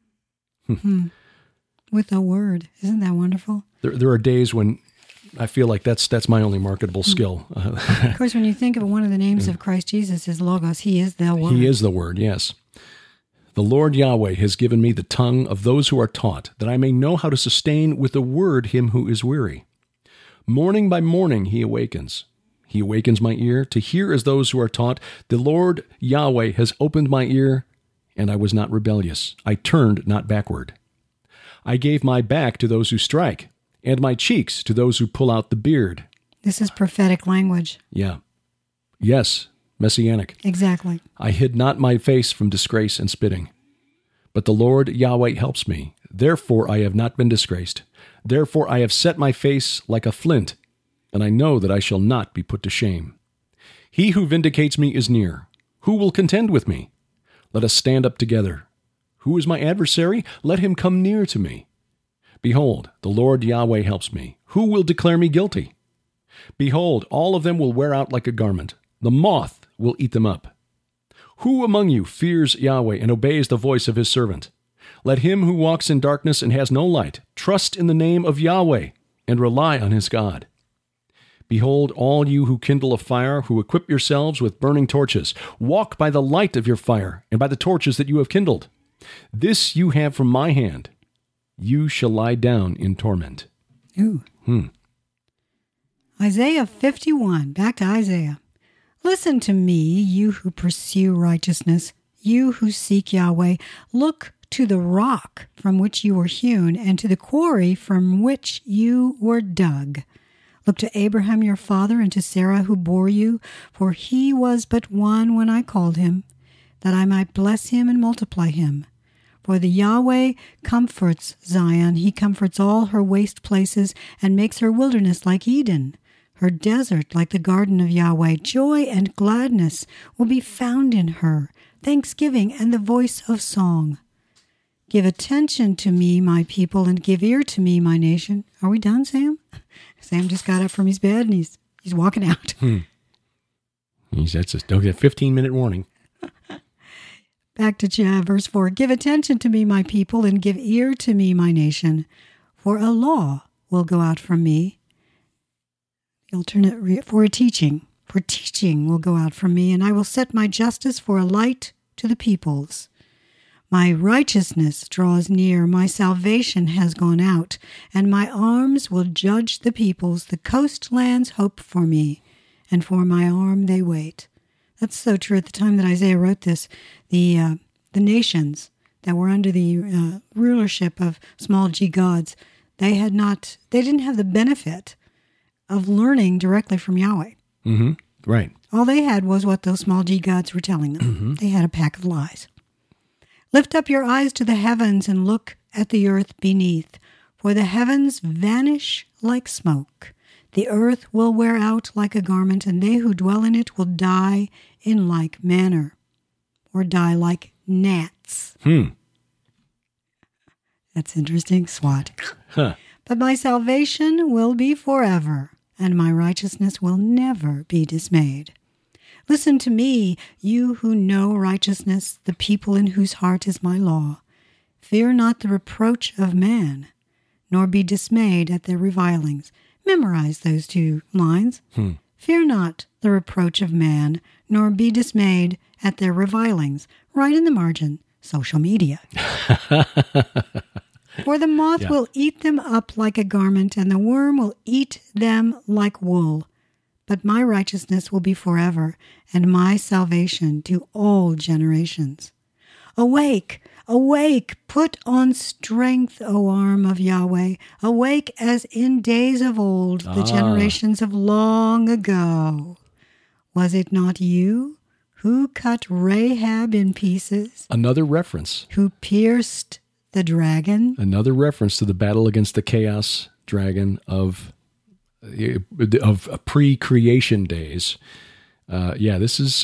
With a word. Isn't that wonderful? There are days when I feel like that's my only marketable skill. Of course, when you think of one of the names of Christ Jesus is Logos, he is the word. He is the word, yes. The Lord Yahweh has given me the tongue of those who are taught, that I may know how to sustain with a word him who is weary. Morning by morning he awakens. He awakens my ear to hear as those who are taught. The Lord Yahweh has opened my ear, and I was not rebellious. I turned not backward. I gave my back to those who strike, and my cheeks to those who pull out the beard. This is prophetic language. Yeah. Yes, messianic. Exactly. I hid not my face from disgrace and spitting. But the Lord Yahweh helps me. Therefore I have not been disgraced. Therefore I have set my face like a flint, and I know that I shall not be put to shame. He who vindicates me is near. Who will contend with me? Let us stand up together. Who is my adversary? Let him come near to me. Behold, the Lord Yahweh helps me. Who will declare me guilty? Behold, all of them will wear out like a garment. The moth will eat them up. Who among you fears Yahweh and obeys the voice of his servant? Let him who walks in darkness and has no light trust in the name of Yahweh and rely on his God. Behold, all you who kindle a fire, who equip yourselves with burning torches, walk by the light of your fire and by the torches that you have kindled. This you have from my hand. You shall lie down in torment. Ooh. Isaiah 51. Back to Isaiah. Listen to me, you who pursue righteousness, you who seek Yahweh. Look to the rock from which you were hewn, and to the quarry from which you were dug. Look to Abraham your father, and to Sarah who bore you, for he was but one when I called him, that I might bless him and multiply him. For the Yahweh comforts Zion. He comforts all her waste places and makes her wilderness like Eden, her desert like the garden of Yahweh. Joy and gladness will be found in her, thanksgiving and the voice of song. Give attention to me, my people, and give ear to me, my nation. Are we done, Sam? Sam just got up from his bed and he's walking out. That's a 15-minute warning. Back to verse 4. Give attention to me, my people, and give ear to me, my nation. For a law will go out from me. The alternate for teaching will go out from me, and I will set my justice for a light to the peoples. My righteousness draws near, my salvation has gone out, and my arms will judge the peoples. The coastlands hope for me, and for my arm they wait. That's so true. At the time that Isaiah wrote this, the nations that were under the rulership of small g gods, they didn't have the benefit of learning directly from Yahweh. Mm-hmm. Right. All they had was what those small g gods were telling them. Mm-hmm. They had a pack of lies. Lift up your eyes to the heavens and look at the earth beneath, for the heavens vanish like smoke. The earth will wear out like a garment, and they who dwell in it will die in like manner, or die like gnats. That's interesting. SWAT. Huh. But my salvation will be forever, and my righteousness will never be dismayed. Listen to me, you who know righteousness, the people in whose heart is my law. Fear not the reproach of man, nor be dismayed at their revilings. Memorize those 2 lines. Fear not the reproach of man, nor be dismayed at their revilings. Right in the margin, social media. For the moth will eat them up like a garment, and the worm will eat them like wool. But my righteousness will be forever, and my salvation to all generations. Awake, awake, put on strength, O arm of Yahweh. Awake as in days of old, the generations of long ago. Was it not you who cut Rahab in pieces? Another reference. Who pierced the dragon? Another reference to the battle against the chaos dragon of pre-creation days. This is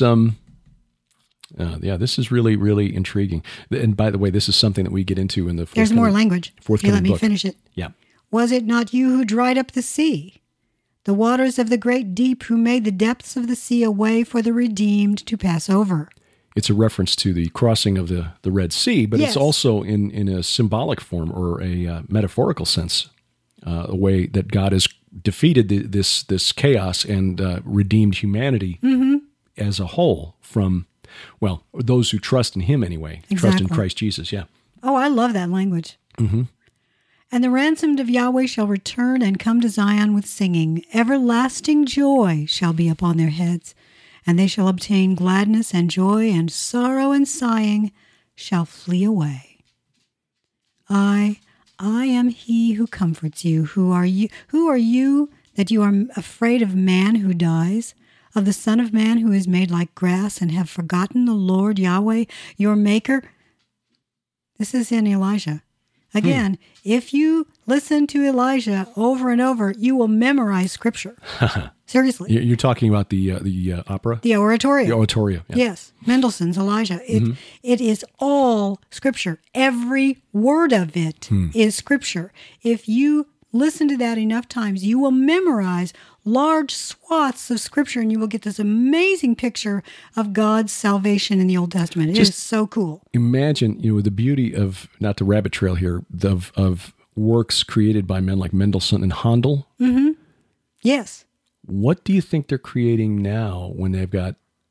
this is really, really intriguing. And by the way, this is something that we get into in the There's more language. If you let me book. finish it. Yeah. Was it not you who dried up the sea, the waters of the great deep, who made the depths of the sea a way for the redeemed to pass over? It's a reference to the crossing of the Red Sea, but Yes. it's also in a symbolic form or a metaphorical sense, a way that God has defeated this chaos and redeemed humanity as a whole from, well, those who trust in Him anyway, trust in Christ Jesus, yeah. Oh, I love that language. Mm-hmm. And the ransomed of Yahweh shall return and come to Zion with singing. Everlasting joy shall be upon their heads, and they shall obtain gladness and joy, and sorrow and sighing shall flee away. I am he who comforts you. Who are you that you are afraid of man who dies, of the Son of Man who is made like grass, and have forgotten the Lord Yahweh, your Maker? This is in Elijah. Again, if you listen to Elijah over and over, you will memorize Scripture. Seriously. You're talking about the opera? The oratorio. The oratorio, yeah. Yes, Mendelssohn's Elijah. It is all Scripture. Every word of it is Scripture. If you listen to that enough times, you will memorize large swaths of Scripture, and you will get this amazing picture of God's salvation in the Old Testament. It is so cool. Imagine, the beauty of, not to rabbit trail here, of works created by men like Mendelssohn and Handel. Mm-hmm. Yes. What do you think they're creating now when they've got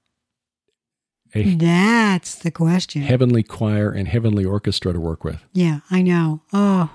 That's the question. Heavenly choir and heavenly orchestra to work with? Yeah, I know. Oh.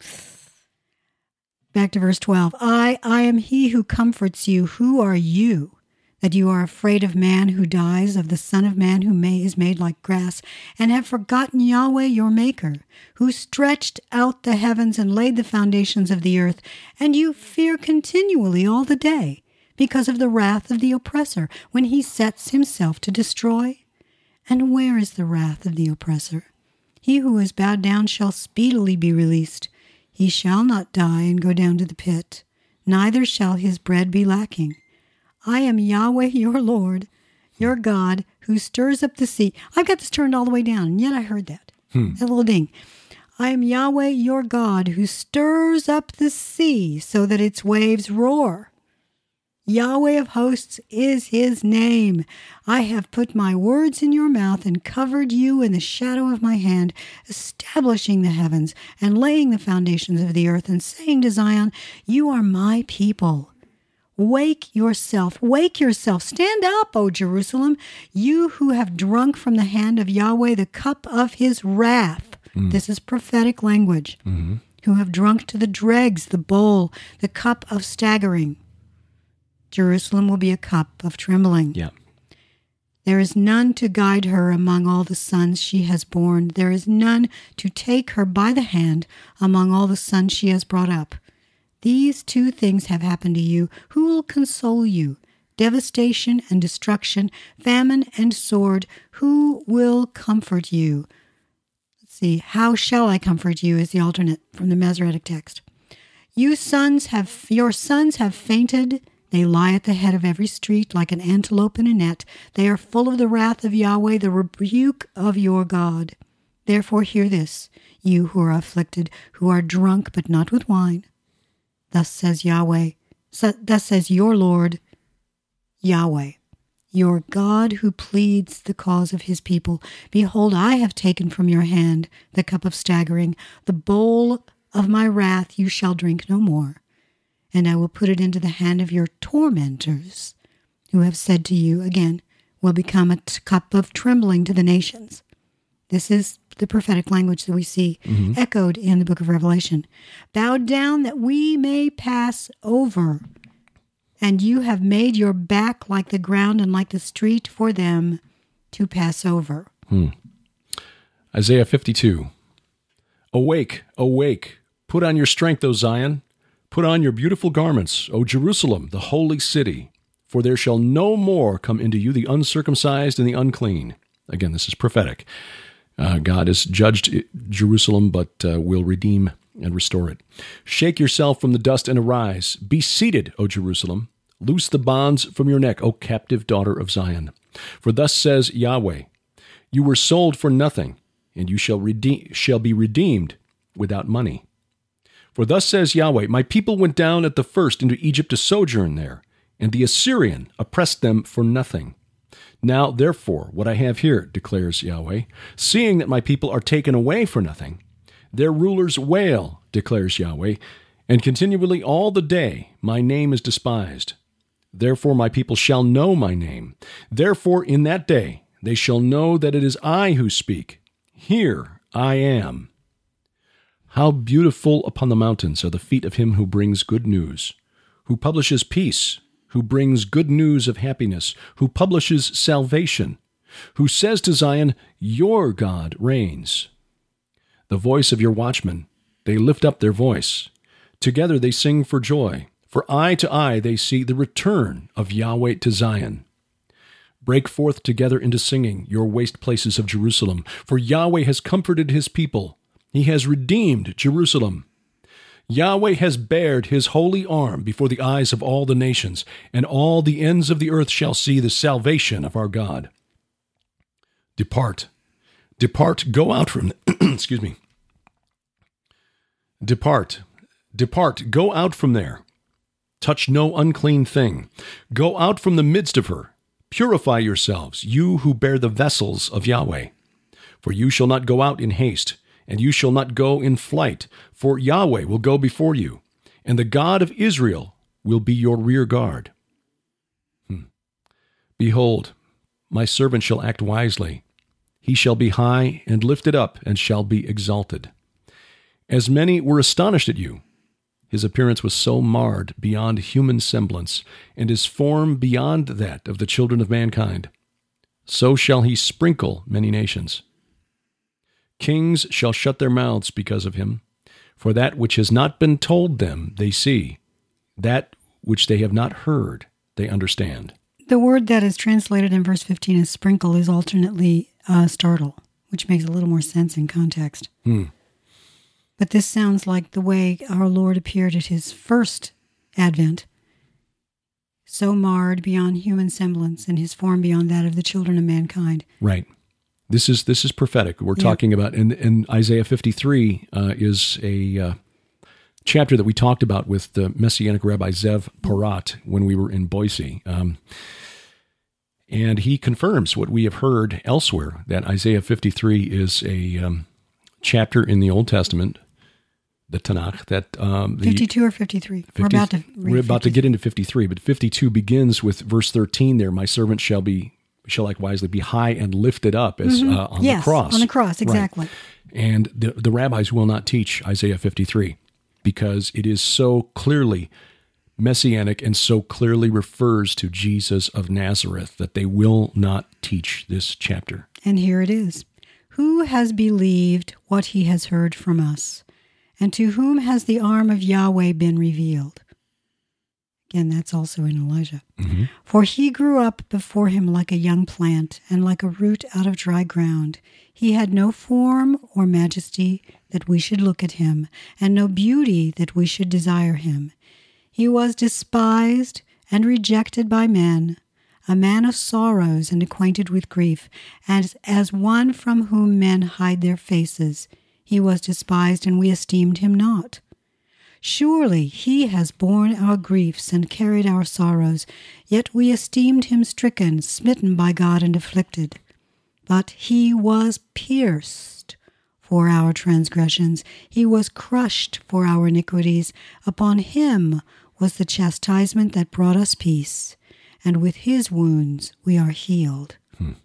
Back to verse 12. I am he who comforts you. Who are you, that you are afraid of man who dies, of the Son of Man who is made like grass, and have forgotten Yahweh your Maker, who stretched out the heavens and laid the foundations of the earth, and you fear continually all the day, because of the wrath of the oppressor, when he sets himself to destroy? And where is the wrath of the oppressor? He who is bowed down shall speedily be released. He shall not die and go down to the pit, neither shall his bread be lacking. I am Yahweh your Lord, your God, who stirs up the sea. I've got this turned all the way down, and yet I heard that. That little ding. I am Yahweh your God, who stirs up the sea so that its waves roar. Yahweh of hosts is his name. I have put my words in your mouth and covered you in the shadow of my hand, establishing the heavens and laying the foundations of the earth, and saying to Zion, you are my people. Wake yourself, stand up, O Jerusalem, you who have drunk from the hand of Yahweh the cup of his wrath. This is prophetic language. Who have drunk to the dregs the bowl, the cup of staggering. Jerusalem will be a cup of trembling. Yeah. There is none to guide her among all the sons she has borne. There is none to take her by the hand among all the sons she has brought up. These two things have happened to you. Who will console you? Devastation and destruction, famine and sword. Who will comfort you? Let's see. How shall I comfort you is the alternate from the Masoretic text. Your sons have fainted. They lie at the head of every street like an antelope in a net. They are full of the wrath of Yahweh, the rebuke of your God. Therefore hear this, you who are afflicted, who are drunk but not with wine. Thus says Yahweh, thus says your Lord, Yahweh, your God who pleads the cause of his people. Behold, I have taken from your hand the cup of staggering, the bowl of my wrath you shall drink no more. And I will put it into the hand of your tormentors, who have said to you, again, will become a cup of trembling to the nations. This is the prophetic language that we see echoed in the book of Revelation. Bow down that we may pass over. And you have made your back like the ground and like the street for them to pass over. Isaiah 52. Awake, awake, put on your strength, O Zion. Put on your beautiful garments, O Jerusalem, the holy city. For there shall no more come into you the uncircumcised and the unclean. Again, this is prophetic. God has judged Jerusalem, but will redeem and restore it. Shake yourself from the dust and arise. Be seated, O Jerusalem. Loose the bonds from your neck, O captive daughter of Zion. For thus says Yahweh, you were sold for nothing, and you shall be redeemed without money. For thus says Yahweh, my people went down at the first into Egypt to sojourn there, and the Assyrian oppressed them for nothing. Now, therefore, what I have here, declares Yahweh, seeing that my people are taken away for nothing, their rulers wail, declares Yahweh, and continually all the day my name is despised. Therefore my people shall know my name. Therefore in that day they shall know that it is I who speak. Here I am. How beautiful upon the mountains are the feet of him who brings good news, who publishes peace, who brings good news of happiness, who publishes salvation, who says to Zion, your God reigns. The voice of your watchmen, they lift up their voice. Together they sing for joy. For eye to eye they see the return of Yahweh to Zion. Break forth together into singing, your waste places of Jerusalem. For Yahweh has comforted his people. He has redeemed Jerusalem. Yahweh has bared his holy arm before the eyes of all the nations, and all the ends of the earth shall see the salvation of our God. Depart, depart, go out from, excuse me. Depart, depart, go out from there. Touch no unclean thing. Go out from the midst of her. Purify yourselves, you who bear the vessels of Yahweh. For you shall not go out in haste, and you shall not go in flight, for Yahweh will go before you, and the God of Israel will be your rear guard. Behold, my servant shall act wisely. He shall be high and lifted up, and shall be exalted. As many were astonished at you, his appearance was so marred beyond human semblance, and his form beyond that of the children of mankind. So shall he sprinkle many nations. Kings shall shut their mouths because of him, for that which has not been told them they see, that which they have not heard they understand. The word that is translated in verse 15 as sprinkle is alternately startle, which makes a little more sense in context. But this sounds like the way our Lord appeared at his first advent, so marred beyond human semblance and his form beyond that of the children of mankind. Right. This is prophetic. We're talking about, and Isaiah 53 is a chapter that we talked about with the Messianic Rabbi Zev Porat when we were in Boise. And he confirms what we have heard elsewhere, that Isaiah 53 is a chapter in the Old Testament, the Tanakh, that 52 or 53. 50, we're about to get into 53, but 52 begins with verse 13 there, my servant shall act wisely, be high and lifted up as on the cross. On the cross, exactly. Right. And the rabbis will not teach Isaiah 53 because it is so clearly messianic and so clearly refers to Jesus of Nazareth that they will not teach this chapter. And here it is. Who has believed what he has heard from us? And to whom has the arm of Yahweh been revealed? Again, that's also in Elijah. For he grew up before him like a young plant and like a root out of dry ground. He had no form or majesty that we should look at him, and no beauty that we should desire him. He was despised and rejected by men, a man of sorrows and acquainted with grief, as one from whom men hide their faces. He was despised, and we esteemed him not. Surely he has borne our griefs and carried our sorrows, yet we esteemed him stricken, smitten by God, and afflicted. But he was pierced for our transgressions, he was crushed for our iniquities. Upon him was the chastisement that brought us peace, and with his wounds we are healed.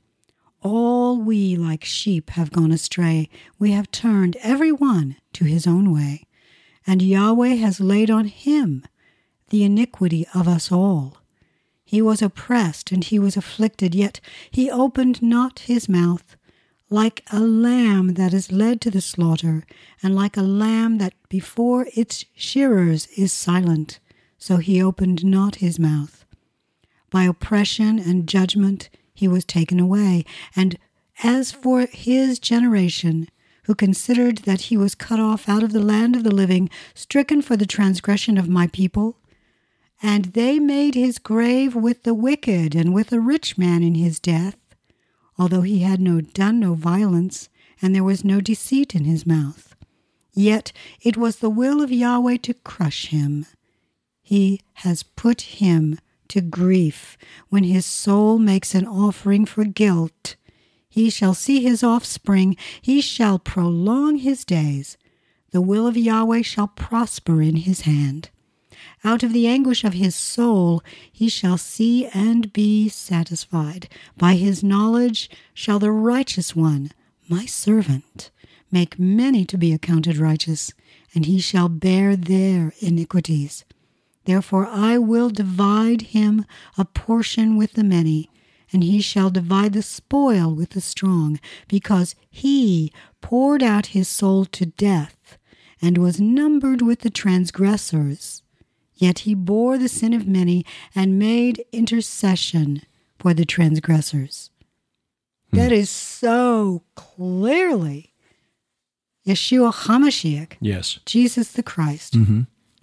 All we like sheep have gone astray. We have turned every one to his own way. And Yahweh has laid on him the iniquity of us all. He was oppressed and he was afflicted, yet he opened not his mouth. Like a lamb that is led to the slaughter, and like a lamb that before its shearers is silent, so he opened not his mouth. By oppression and judgment he was taken away. And as for his generation, who considered that he was cut off out of the land of the living, stricken for the transgression of my people, and they made his grave with the wicked and with a rich man in his death, although he had done no violence, and there was no deceit in his mouth. Yet it was the will of Yahweh to crush him. He has put him to grief when his soul makes an offering for guilt. He shall see his offspring, he shall prolong his days. The will of Yahweh shall prosper in his hand. Out of the anguish of his soul he shall see and be satisfied. By his knowledge shall the righteous one, my servant, make many to be accounted righteous, and he shall bear their iniquities. Therefore I will divide him a portion with the many, and he shall divide the spoil with the strong, because he poured out his soul to death, and was numbered with the transgressors. Yet he bore the sin of many, and made intercession for the transgressors. That is so clearly Yeshua HaMashiach. Yes. Jesus the Christ. Mm-hmm.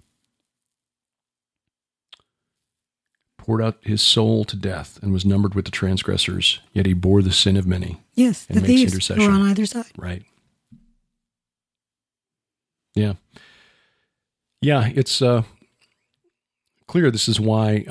Poured out his soul to death and was numbered with the transgressors, yet he bore the sin of many. Yes, the thieves were on either side. Right. Yeah. Yeah, it's clear this is why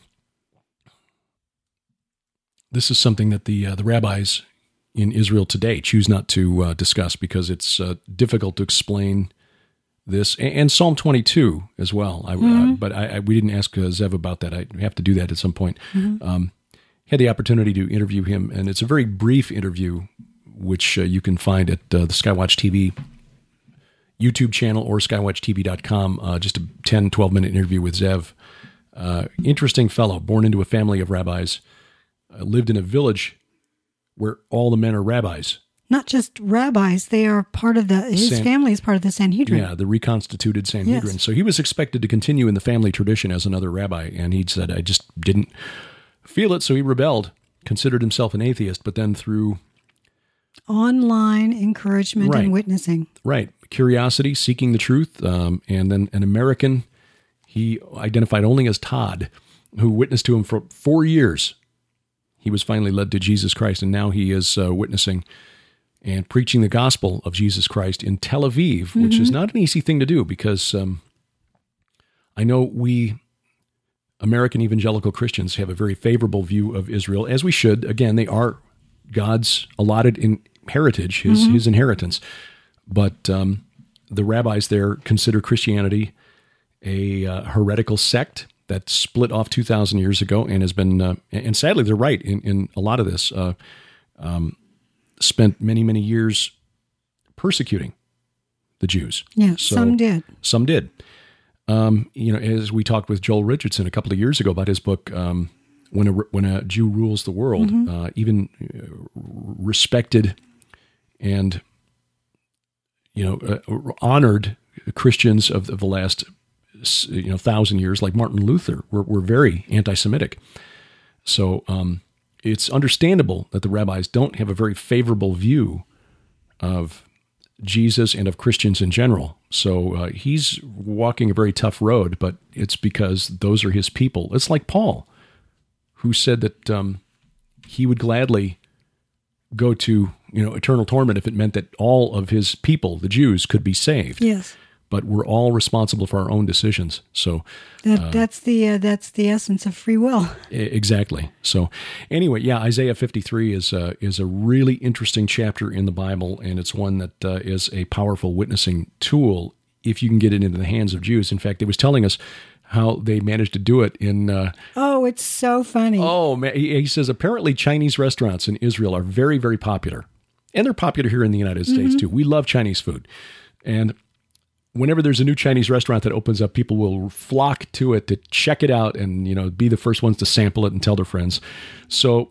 this is something that the rabbis in Israel today choose not to discuss, because it's difficult to explain this, and Psalm 22 as well. But we didn't ask Zev about that. I have to do that at some point. Had the opportunity to interview him, and it's a very brief interview, which you can find at the Skywatch TV YouTube channel or skywatchtv.com. Just a 10, 12-minute interview with Zev. Interesting fellow, born into a family of rabbis, lived in a village where all the men are rabbis. Not just rabbis, they are part of his family is part of the Sanhedrin. Yeah, the reconstituted Sanhedrin. Yes. So he was expected to continue in the family tradition as another rabbi, and he said, I just didn't feel it, so he rebelled, considered himself an atheist, but then through online encouragement and witnessing. Right. Curiosity, seeking the truth, and then an American he identified only as Todd, who witnessed to him for 4 years. He was finally led to Jesus Christ, and now he is witnessing and preaching the gospel of Jesus Christ in Tel Aviv, which is not an easy thing to do, because I know we American evangelical Christians have a very favorable view of Israel, as we should. Again, they are God's allotted heritage, his inheritance. But the rabbis there consider Christianity a heretical sect that split off 2,000 years ago and has been, and sadly they're right in a lot of this, spent many, many years persecuting the Jews. Yeah, so, some did. Some did. As we talked with Joel Richardson a couple of years ago about his book, When a Jew Rules the World, even respected and honored Christians of the last 1,000 years, like Martin Luther, were very anti-Semitic. So it's understandable that the rabbis don't have a very favorable view of Jesus and of Christians in general. So he's walking a very tough road, but it's because those are his people. It's like Paul, who said that he would gladly go to eternal torment if it meant that all of his people, the Jews, could be saved. Yes. But we're all responsible for our own decisions. So that's the essence of free will. Exactly. So anyway, yeah, Isaiah 53 is a really interesting chapter in the Bible, and it's one that is a powerful witnessing tool if you can get it into the hands of Jews. In fact, it was telling us how they managed to do it in... it's so funny. Oh, man. He says, apparently Chinese restaurants in Israel are very, very popular. And they're popular here in the United States, too. We love Chinese food. And whenever there's a new Chinese restaurant that opens up, people will flock to it to check it out and, be the first ones to sample it and tell their friends. So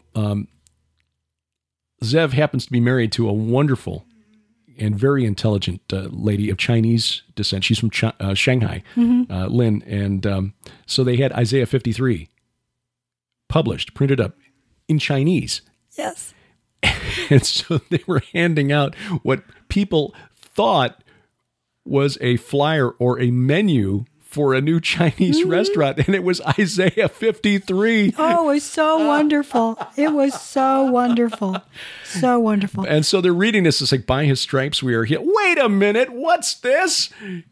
Zev happens to be married to a wonderful and very intelligent lady of Chinese descent. She's from Shanghai, Lynn. And so they had Isaiah 53 published, printed up in Chinese. Yes. And so they were handing out what people thought was a flyer or a menu for a new Chinese restaurant, and it was Isaiah 53. Oh, it was so wonderful. It was so wonderful. So wonderful. And so they're reading this. It's like, by his stripes we are healed. Wait a minute. What's this?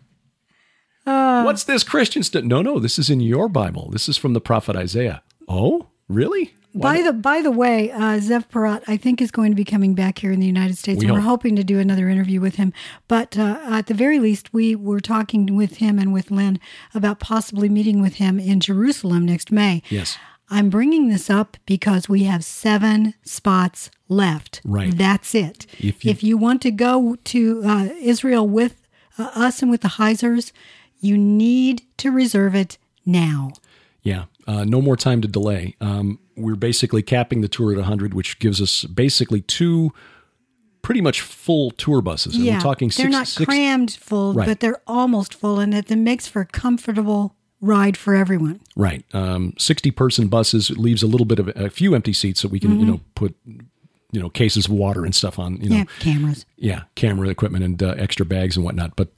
What's this Christian stuff? No, this is in your Bible. This is from the prophet Isaiah. Oh, really? By the way, Zev Porat, I think, is going to be coming back here in the United States. We're hoping to do another interview with him. But at the very least, we were talking with him and with Lynn about possibly meeting with him in Jerusalem next May. Yes. I'm bringing this up because we have 7 spots left. Right. That's it. If you want to go to Israel with us and with the Heisers, you need to reserve it now. Yeah. No more time to delay. We're basically capping the tour at 100, which gives us basically 2 pretty much full tour buses. And yeah, we're talking they're not crammed full, right, but they're almost full, and it makes for a comfortable ride for everyone. Right. 60-person buses leaves a little bit of a few empty seats so we can, put cases of water and stuff on, cameras. Yeah, camera equipment and extra bags and whatnot. But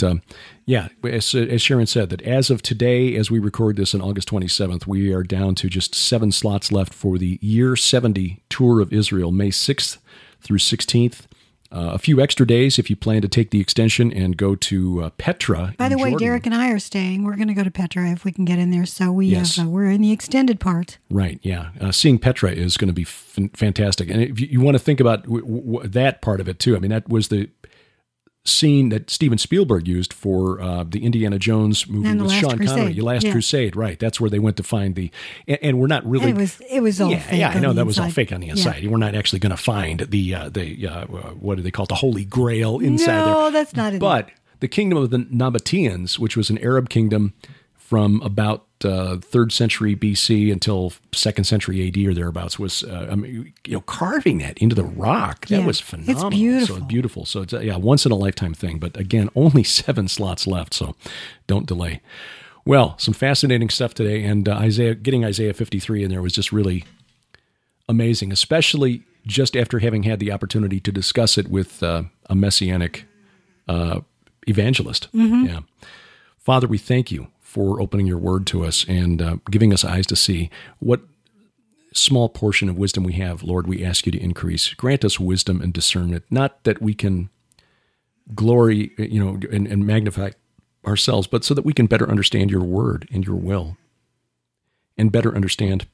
as Sharon said, that as of today, as we record this on August 27th, we are down to just 7 slots left for the Year 70 Tour of Israel, May 6th through 16th. A few extra days if you plan to take the extension and go to Petra. By the way, Jordan. Derek and I are staying. We're going to go to Petra if we can get in there. So we're in the extended part. Right, yeah. Seeing Petra is going to be fantastic. And if you want to think about that part of it too, I mean, that was the scene that Steven Spielberg used for the Indiana Jones movie with Sean Connery, The Last Crusade. Right, that's where they went to find the, and we're not really. And it was all fake. Yeah, I know that was all inside. fake on the inside. Yeah. We're not actually going to find the what do they call it, the Holy Grail inside there. No, that's not it. But the kingdom of the Nabateans, which was an Arab kingdom from about 3rd century BC until 2nd century AD or thereabouts, was carving that into the rock. That was phenomenal. It's beautiful. So beautiful. So it's a once in a lifetime thing. But again, only 7 slots left, so don't delay. Well, some fascinating stuff today, and getting Isaiah 53 in there was just really amazing, especially just after having had the opportunity to discuss it with a messianic evangelist. Mm-hmm. Yeah, Father, we thank you for opening your word to us and giving us eyes to see what small portion of wisdom we have. Lord, we ask you to increase. Grant us wisdom and discernment, not that we can glory, and magnify ourselves, but so that we can better understand your word and your will and better understand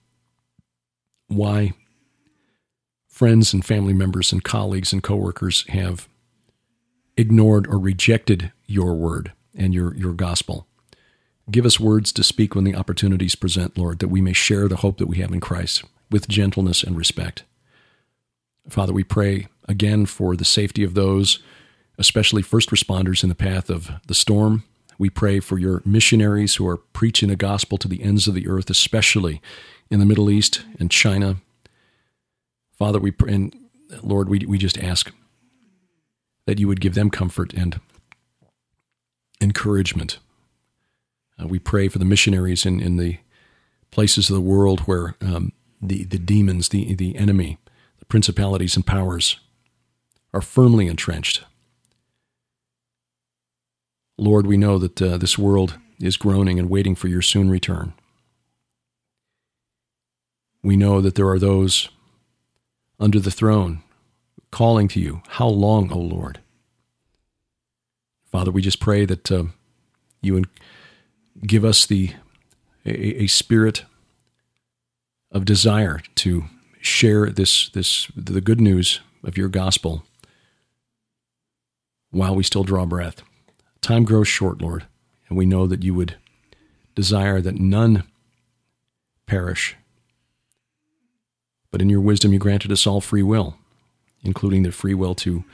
why friends and family members and colleagues and coworkers have ignored or rejected your word and your gospel. Give us words to speak when the opportunities present, Lord, that we may share the hope that we have in Christ with gentleness and respect. Father, we pray again for the safety of those, especially first responders in the path of the storm. We pray for your missionaries who are preaching the gospel to the ends of the earth, especially in the Middle East and China. Father, we pray, and Lord, we just ask that you would give them comfort and encouragement. We pray for the missionaries in the places of the world where the demons, the enemy, the principalities and powers are firmly entrenched. Lord, we know that this world is groaning and waiting for your soon return. We know that there are those under the throne calling to you, how long, O Lord? Father, we just pray that you would give us a spirit of desire to share the good news of your gospel while we still draw breath. Time grows short, Lord, and we know that you would desire that none perish. But in your wisdom, you granted us all free will, including the free will to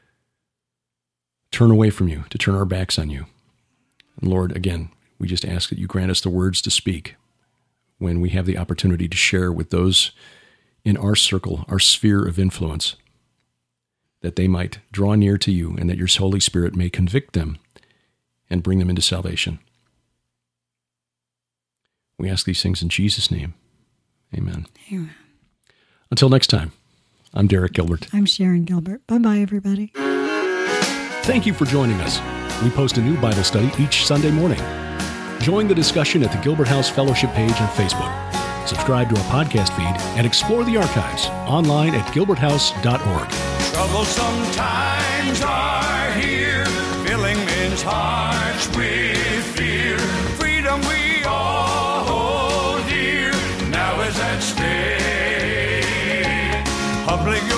turn away from you, to turn our backs on you. And Lord, again, we just ask that you grant us the words to speak when we have the opportunity to share with those in our circle, our sphere of influence, that they might draw near to you and that your Holy Spirit may convict them and bring them into salvation. We ask these things in Jesus' name. Amen. Amen. Until next time, I'm Derek Gilbert. I'm Sharon Gilbert. Bye-bye, everybody. Thank you for joining us. We post a new Bible study each Sunday morning. Join the discussion at the Gilbert House Fellowship page on Facebook. Subscribe to our podcast feed and explore the archives online at gilberthouse.org. Troublesome times are here, filling men's hearts with fear. Freedom we all hold dear, now is at stake. Public